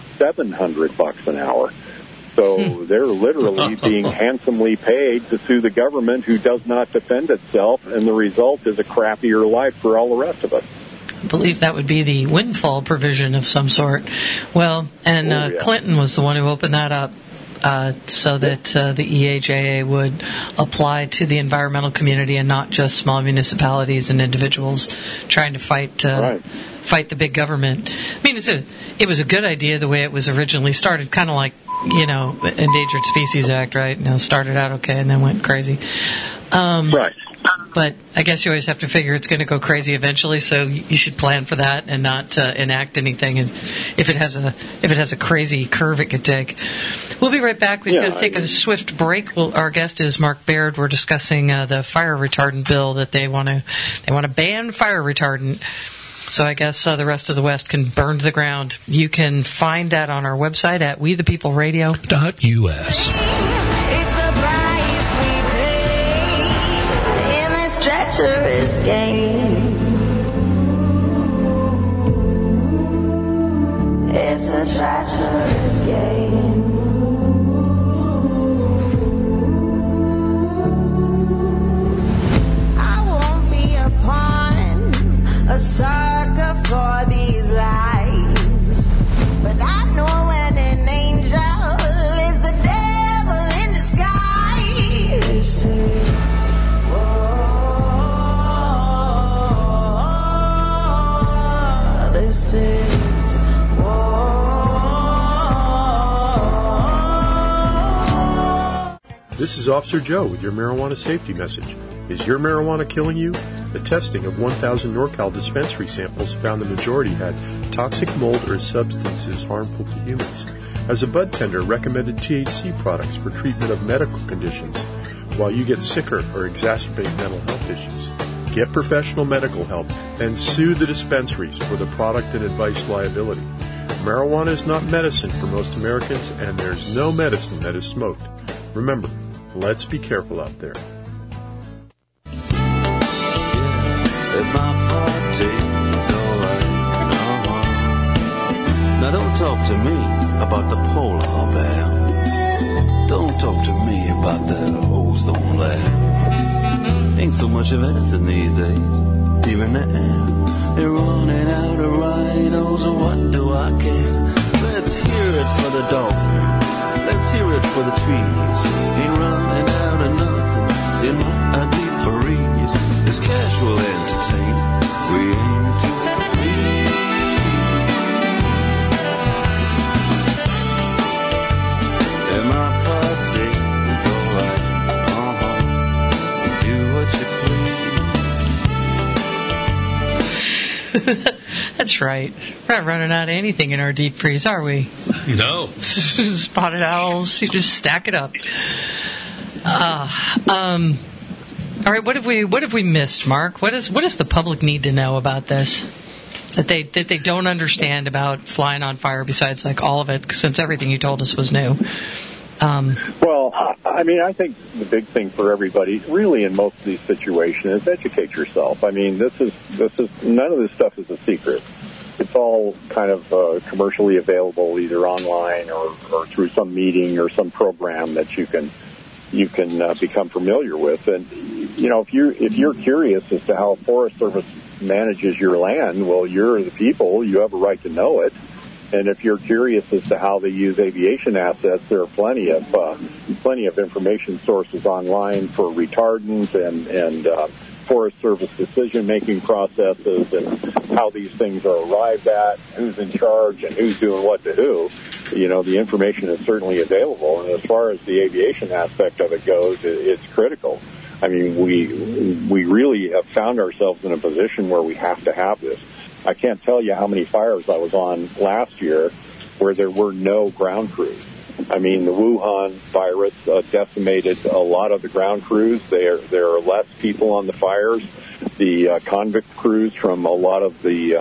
[SPEAKER 3] $700 an hour. So they're literally being handsomely paid to sue the government who does not defend itself, and the result is a crappier life for all the rest of us.
[SPEAKER 1] I believe that would be the windfall provision of some sort. Well, and Clinton was the one who opened that up so that the EAJA would apply to the environmental community and not just small municipalities and individuals trying to fight the big government. I mean, it was a good idea the way it was originally started, kind of like, Endangered Species Act, right? Started out okay and then went crazy.
[SPEAKER 3] Right.
[SPEAKER 1] But I guess you always have to figure it's going to go crazy eventually, so you should plan for that and not enact anything. And if it has a crazy curve it could take. We'll be right back. We've got to take a swift break. Our guest is Mark Baird. We're discussing the fire retardant bill that they want to ban fire retardant. So I guess the rest of the West can burn to the ground. You can find that on our website at wethepeopleradio.us.
[SPEAKER 5] It's the price we pay treacherous game. It's a treacherous game. I won't be a pawn, a sucker for these lies. But I know when an angel is the devil in disguise. This is war. This is war.
[SPEAKER 4] This is Officer Joe with your marijuana safety message. Is your marijuana killing you? The testing of 1,000 NorCal dispensary samples found the majority had toxic mold or substances harmful to humans. As a bud tender, recommended THC products for treatment of medical conditions while you get sicker or exacerbate mental health issues. Get professional medical help and sue the dispensaries for the product and advice liability. Marijuana is not medicine for most Americans, and there's no medicine that is smoked. Remember, let's be careful out there.
[SPEAKER 7] If my party's alright, Now don't talk to me about the polar bear. Don't talk to me about the ozone layer. Ain't so much of anything these days, even the air. They're running out of rhinos, what do I care? Let's hear it for the dolphin, let's hear it for the trees. Ain't running out of nothing in my deep freeze. It's casual entertainment, we aim to please. And my party is alright, do what you please.
[SPEAKER 1] That's right. We're not running out of anything in our deep freeze, are we?
[SPEAKER 2] No.
[SPEAKER 1] Spotted owls, you just stack it up. All right, what have we missed, Mark? What does the public need to know about this? That they don't understand about flying on fire, besides like all of it, since everything you told us was new.
[SPEAKER 3] Well, I mean, I think the big thing for everybody, really, in most of these situations, is educate yourself. I mean, this is none of this stuff is a secret. It's all kind of commercially available, either online or through some meeting or some program that you can become familiar with. And you know, if you're curious as to how Forest Service manages your land, well, you're the people. You have a right to know it. And if you're curious as to how they use aviation assets, there are plenty of information sources online for retardants and Forest Service decision-making processes and how these things are arrived at, who's in charge, and who's doing what to who. You know, the information is certainly available. And as far as the aviation aspect of it goes, it's critical. I mean, we really have found ourselves in a position where we have to have this. I can't tell you how many fires I was on last year where there were no ground crews. I mean, the Wuhan virus decimated a lot of the ground crews. There are less people on the fires. The convict crews from a lot of the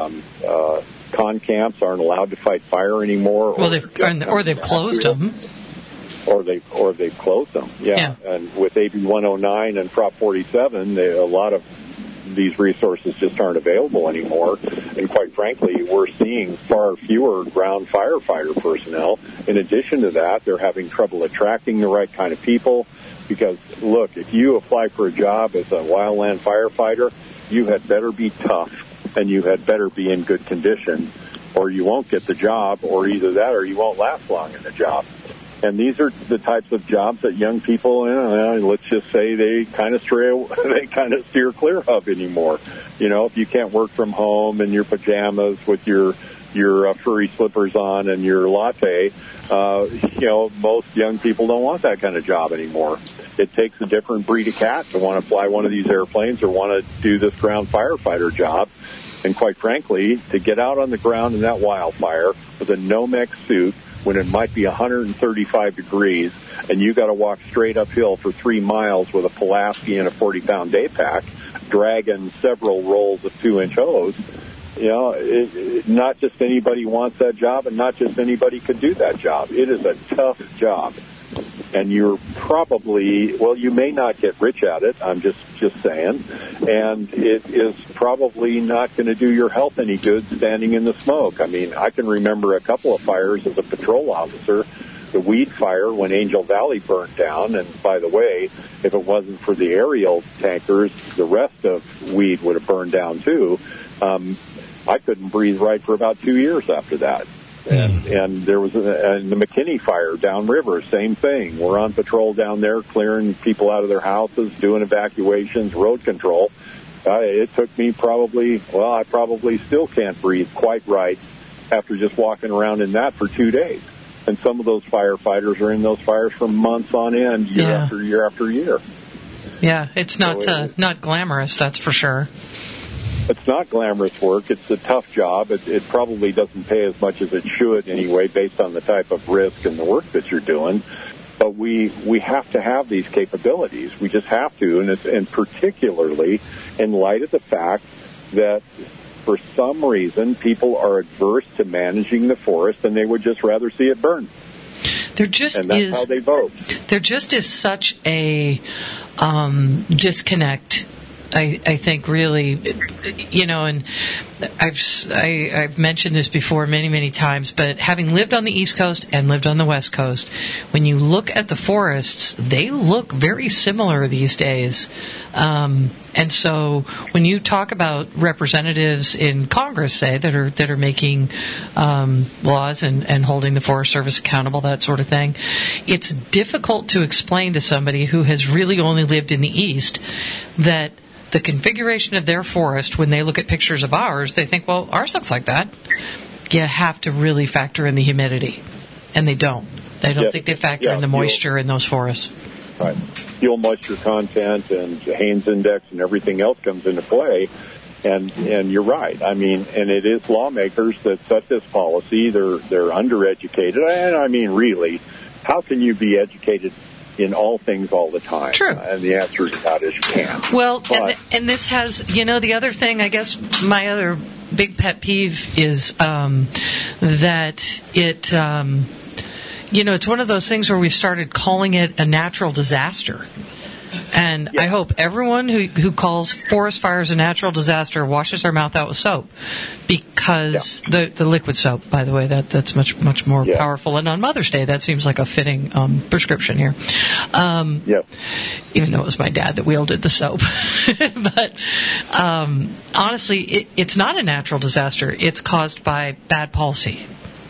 [SPEAKER 3] con camps aren't allowed to fight fire anymore.
[SPEAKER 1] Well, they've closed them.
[SPEAKER 3] Or they've closed them. Yeah. And with AB 109 and Prop 47, a lot of these resources just aren't available anymore. And quite frankly, we're seeing far fewer ground firefighter personnel. In addition to that, they're having trouble attracting the right kind of people because, look, if you apply for a job as a wildland firefighter, you had better be tough and you had better be in good condition or you won't get the job, or either that or you won't last long in the job. And these are the types of jobs that young people, let's just say, they kind of steer clear of anymore. You know, if you can't work from home in your pajamas with your furry slippers on and your latte, most young people don't want that kind of job anymore. It takes a different breed of cat to want to fly one of these airplanes or want to do this ground firefighter job. And quite frankly, to get out on the ground in that wildfire with a Nomex suit, when it might be 135 degrees, and you got to walk straight uphill for 3 miles with a Pulaski and a 40-pound day pack, dragging several rolls of 2-inch hose, not just anybody wants that job, and not just anybody could do that job. It is a tough job. and you're probably, well, you may not get rich at it, I'm just saying, and it is probably not going to do your health any good standing in the smoke. I mean, I can remember a couple of fires as a patrol officer, the weed fire when Angel Valley burnt down, and by the way, if it wasn't for the aerial tankers, the rest of weed would have burned down too. I couldn't breathe right for about 2 years after that. And there was the McKinney fire downriver, same thing. We're on patrol down there, clearing people out of their houses, doing evacuations, road control. It took me I probably still can't breathe quite right after just walking around in that for 2 days. And some of those firefighters are in those fires for months on end, year after year after year.
[SPEAKER 1] Yeah, it's not glamorous, that's for sure.
[SPEAKER 3] It's not glamorous work. It's a tough job. It probably doesn't pay as much as it should anyway, based on the type of risk and the work that you're doing. But we have to have these capabilities. We just have to, and particularly in light of the fact that for some reason people are adverse to managing the forest and they would just rather see it burn.
[SPEAKER 1] And that's
[SPEAKER 3] how they vote.
[SPEAKER 1] There just is such a disconnect. I think really, and I've mentioned this before many times, but having lived on the East Coast and lived on the West Coast, when you look at the forests, they look very similar these days. And so when you talk about representatives in Congress, say, that are making laws and holding the Forest Service accountable, that sort of thing, it's difficult to explain to somebody who has really only lived in the East that the configuration of their forest, when they look at pictures of ours, they think, well, ours looks like that. You have to really factor in the humidity. And they don't. They don't think they factor in the moisture in those forests.
[SPEAKER 3] Right. Fuel moisture content and Haines Index and everything else comes into play. And you're right. I mean, and it is lawmakers that set this policy. They're undereducated. And I mean, really, how can you be educated in all things all the time?
[SPEAKER 1] True.
[SPEAKER 3] And the answer to that is you can't.
[SPEAKER 1] Well, and this has, the other thing, I guess my other big pet peeve is that it, it's one of those things where we've started calling it a natural disaster. And I hope everyone who calls forest fires a natural disaster washes their mouth out with soap, because the liquid soap, by the way, that's much more powerful. And on Mother's Day, that seems like a fitting prescription here. Even though it was my dad that wielded the soap. But honestly, it's not a natural disaster. It's caused by bad policy.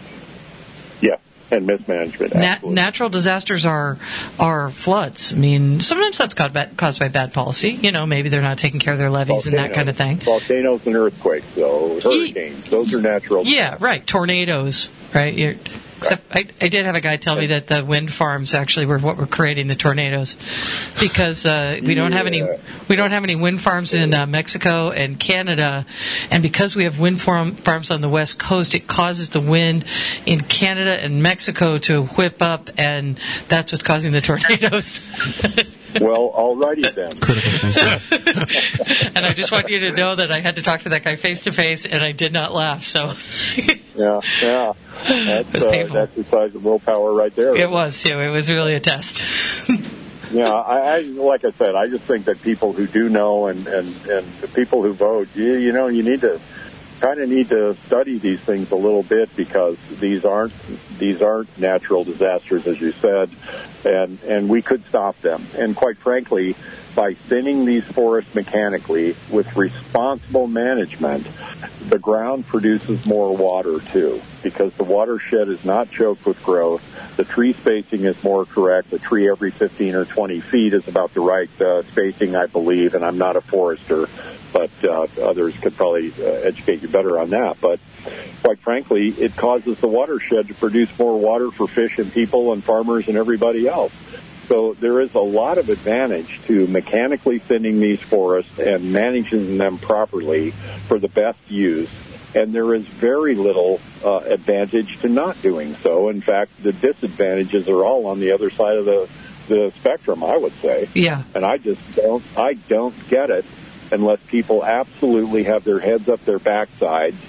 [SPEAKER 3] And mismanagement.
[SPEAKER 1] Natural disasters are floods. I mean, sometimes that's caused by bad policy. Maybe they're not taking care of their levees and that kind of thing.
[SPEAKER 3] Volcanoes and earthquakes, though. Hurricanes. Those are natural.
[SPEAKER 1] Yeah, right. Tornadoes, right? Except I did have a guy tell me that the wind farms actually were what were creating the tornadoes, because we don't have any wind farms in Mexico and Canada, and because we have wind farms on the West Coast, it causes the wind in Canada and Mexico to whip up, and that's what's causing the tornadoes.
[SPEAKER 3] Well, alrighty then.
[SPEAKER 1] And I just want you to know that I had to talk to that guy face to face, and I did not laugh. So.
[SPEAKER 3] Yeah. That's the size of willpower right there.
[SPEAKER 1] It was too. It was really a test.
[SPEAKER 3] I like I said, I just think that people who do know and the people who vote, you need to study these things a little bit, because these aren't natural disasters, as you said, and we could stop them. And quite frankly, by thinning these forests mechanically with responsible management, the ground produces more water too, because the watershed is not choked with growth. The tree spacing is more correct. A tree every 15 or 20 feet is about the right spacing, I believe, and I'm not a forester, but others could probably educate you better on that. But quite frankly, it causes the watershed to produce more water for fish and people and farmers and everybody else. So there is a lot of advantage to mechanically thinning these forests and managing them properly for the best use. And there is very little advantage to not doing so. In fact, the disadvantages are all on the other side of the spectrum, I would say.
[SPEAKER 1] Yeah.
[SPEAKER 3] And I don't get it unless people absolutely have their heads up their backsides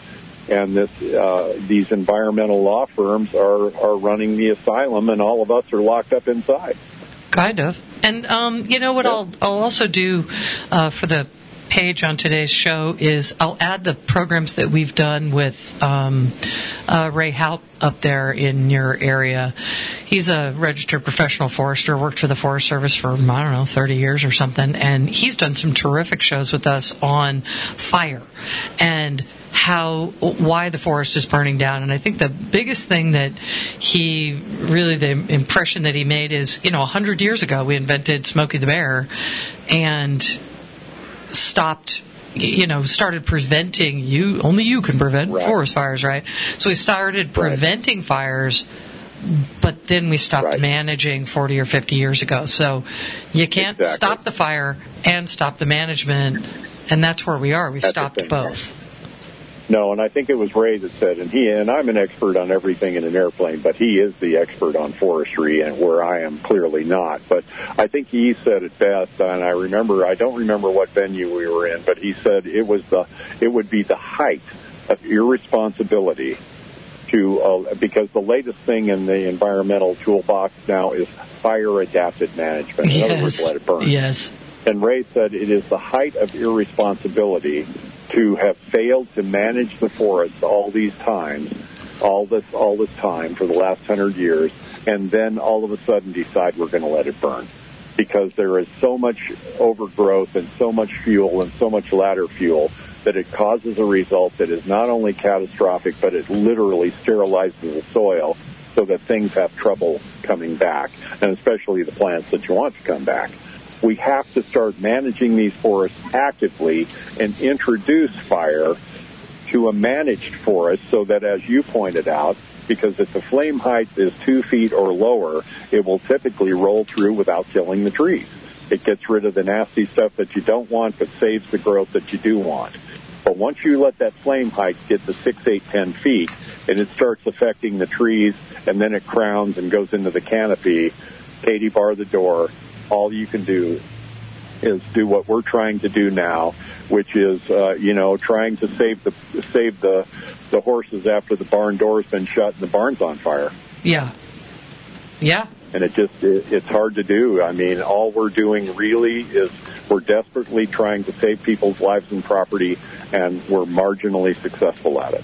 [SPEAKER 3] and these environmental law firms are running the asylum, and all of us are locked up inside.
[SPEAKER 1] Kind of. And you know what I'll also do for the page on today's show is I'll add the programs that we've done with Ray Haupt up there in your area. He's a registered professional forester, worked for the Forest Service for, 30 years or something, and he's done some terrific shows with us on fire and why the forest is burning down. And I think the biggest thing that the impression that he made is, 100 years ago we invented Smokey the Bear and started preventing only you can prevent forest fires, right? So we started preventing fires, but then we stopped managing 40 or 50 years ago. So you can't stop the fire and stop the management, and that's where we are. We stopped both.
[SPEAKER 3] No, and I think it was Ray that said, and I'm an expert on everything in an airplane, but he is the expert on forestry, and where I am clearly not. But I think he said it best, and I don't remember what venue we were in, but he said it would be the height of irresponsibility because the latest thing in the environmental toolbox now is fire-adapted management. In other words, let it burn.
[SPEAKER 1] Yes.
[SPEAKER 3] And Ray said it is the height of irresponsibility to have failed to manage the forest all this time for the last 100 years, and then all of a sudden decide we're going to let it burn. Because there is so much overgrowth and so much fuel and so much ladder fuel that it causes a result that is not only catastrophic, but it literally sterilizes the soil so that things have trouble coming back, and especially the plants that you want to come back. We have to start managing these forests actively and introduce fire to a managed forest so that, as you pointed out, because if the flame height is 2 feet or lower, it will typically roll through without killing the trees. It gets rid of the nasty stuff that you don't want but saves the growth that you do want. But once you let that flame height get to 6, 8, 10 feet, and it starts affecting the trees, and then it crowns and goes into the canopy, Katie, bar the door. All you can do is do what we're trying to do now, which is, trying to save the horses after the barn door's been shut and the barn's on fire.
[SPEAKER 1] Yeah. Yeah.
[SPEAKER 3] And it's hard to do. I mean, all we're doing really is we're desperately trying to save people's lives and property, and we're marginally successful at it.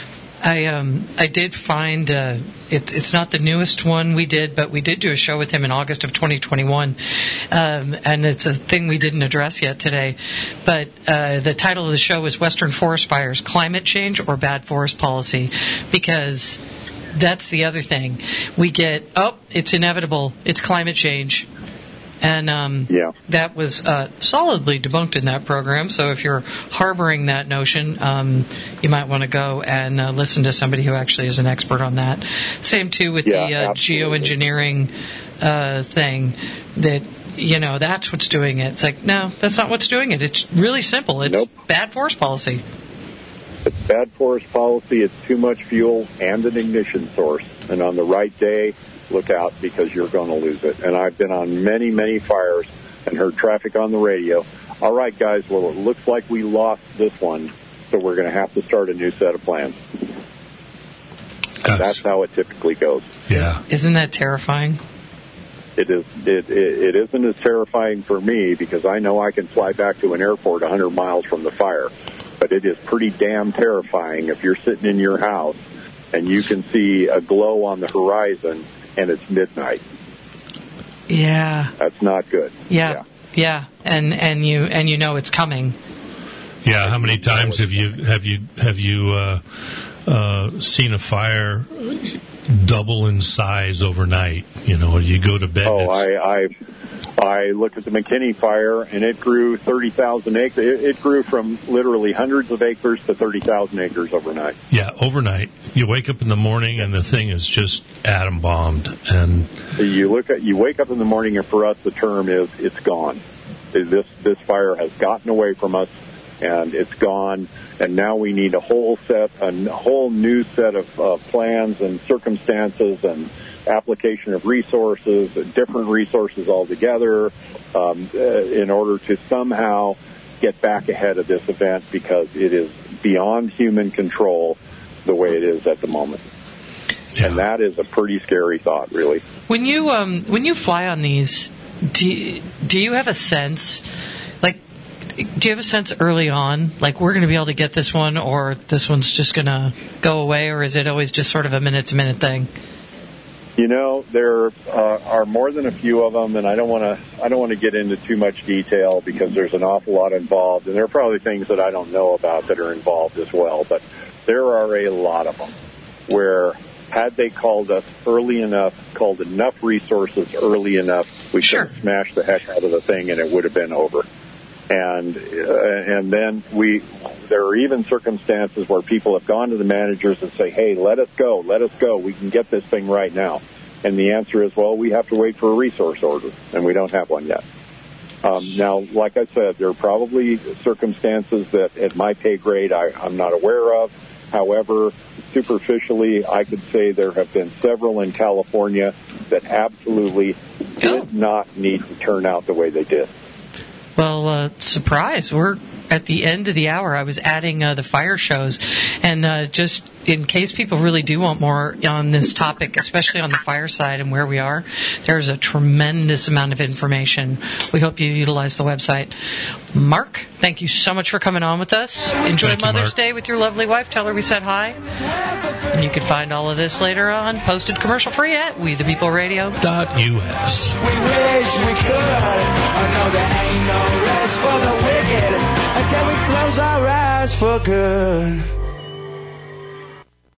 [SPEAKER 1] I did find it's not the newest one we did, but we did do a show with him in August of 2021, and it's a thing we didn't address yet today. But the title of the show is Western Forest Fires: Climate Change or Bad Forest Policy, because that's the other thing. We get, it's inevitable, it's climate change. And that was solidly debunked in that program. So if you're harboring that notion, you might want to go and listen to somebody who actually is an expert on that. Same, too, with the geoengineering thing that, that's what's doing it. It's like, no, that's not what's doing it. It's really simple. It's bad forest policy.
[SPEAKER 3] It's bad forest policy. It's too much fuel and an ignition source. And on the right day, look out, because you're going to lose it. And I've been on many, many fires and heard traffic on the radio. All right, guys, well, it looks like we lost this one, so we're going to have to start a new set of plans. And that's how it typically goes.
[SPEAKER 2] Yeah.
[SPEAKER 1] Isn't that terrifying?
[SPEAKER 3] It is. It isn't as terrifying for me because I know I can fly back to an airport 100 miles from the fire. But it is pretty damn terrifying if you're sitting in your house and you can see a glow on the horizon and it's midnight.
[SPEAKER 1] Yeah.
[SPEAKER 3] That's not good.
[SPEAKER 1] Yeah. And you know it's coming.
[SPEAKER 2] Yeah. How many times have you seen a fire double in size overnight? You go to bed. I looked at the McKinney fire, and it grew 30,000 acres. It grew from literally hundreds of acres to 30,000 acres overnight. Yeah, overnight. You wake up in the morning, and the thing is just atom bombed. And you wake up in the morning, and for us, the term is it's gone. This fire has gotten away from us, and it's gone. And now we need a whole new set of plans and circumstances and application of resources, different resources altogether, in order to somehow get back ahead of this event, because it is beyond human control.
[SPEAKER 3] the way it is at the moment.
[SPEAKER 2] Yeah.
[SPEAKER 3] And that is a pretty scary thought, really.
[SPEAKER 1] When you fly on these, do you have a sense, like, do you have a sense early on, like, we're going to be able to get this one, or this one's just going to go away, or is it always just sort of a minute-to-minute thing?
[SPEAKER 3] You know, there are more than a few of them, and I don't want to get into too much detail because there's an awful lot involved, and there are probably things that I don't know about that are involved as well. But there are a lot of them where, had they called us early enough, called enough resources early enough, we could have smashed the heck out of the thing, and it would have been over. And then there are even circumstances where people have gone to the managers and say, hey, let us go, we can get this thing right now. And the answer is, well, we have to wait for a resource order, and we don't have one yet. Now, like I said, there are probably circumstances that at my pay grade I'm not aware of. However, superficially, I could say there have been several in California that absolutely did not need to turn out the way they did.
[SPEAKER 1] Well, surprise, we're at the end of the hour. I was adding the fire shows, and just in case people really do want more on this topic, especially on the fire side and where we are, there's a tremendous amount of information. We hope you utilize the website. Mark, thank you so much for coming on with us. Enjoy Mother's Day with your lovely wife. Tell her we said hi. And you can find all of this later on, posted commercial free at WeThePeopleRadio.us.
[SPEAKER 6] We wish we could. I know there ain't no rest for the wicked until we close our eyes for good.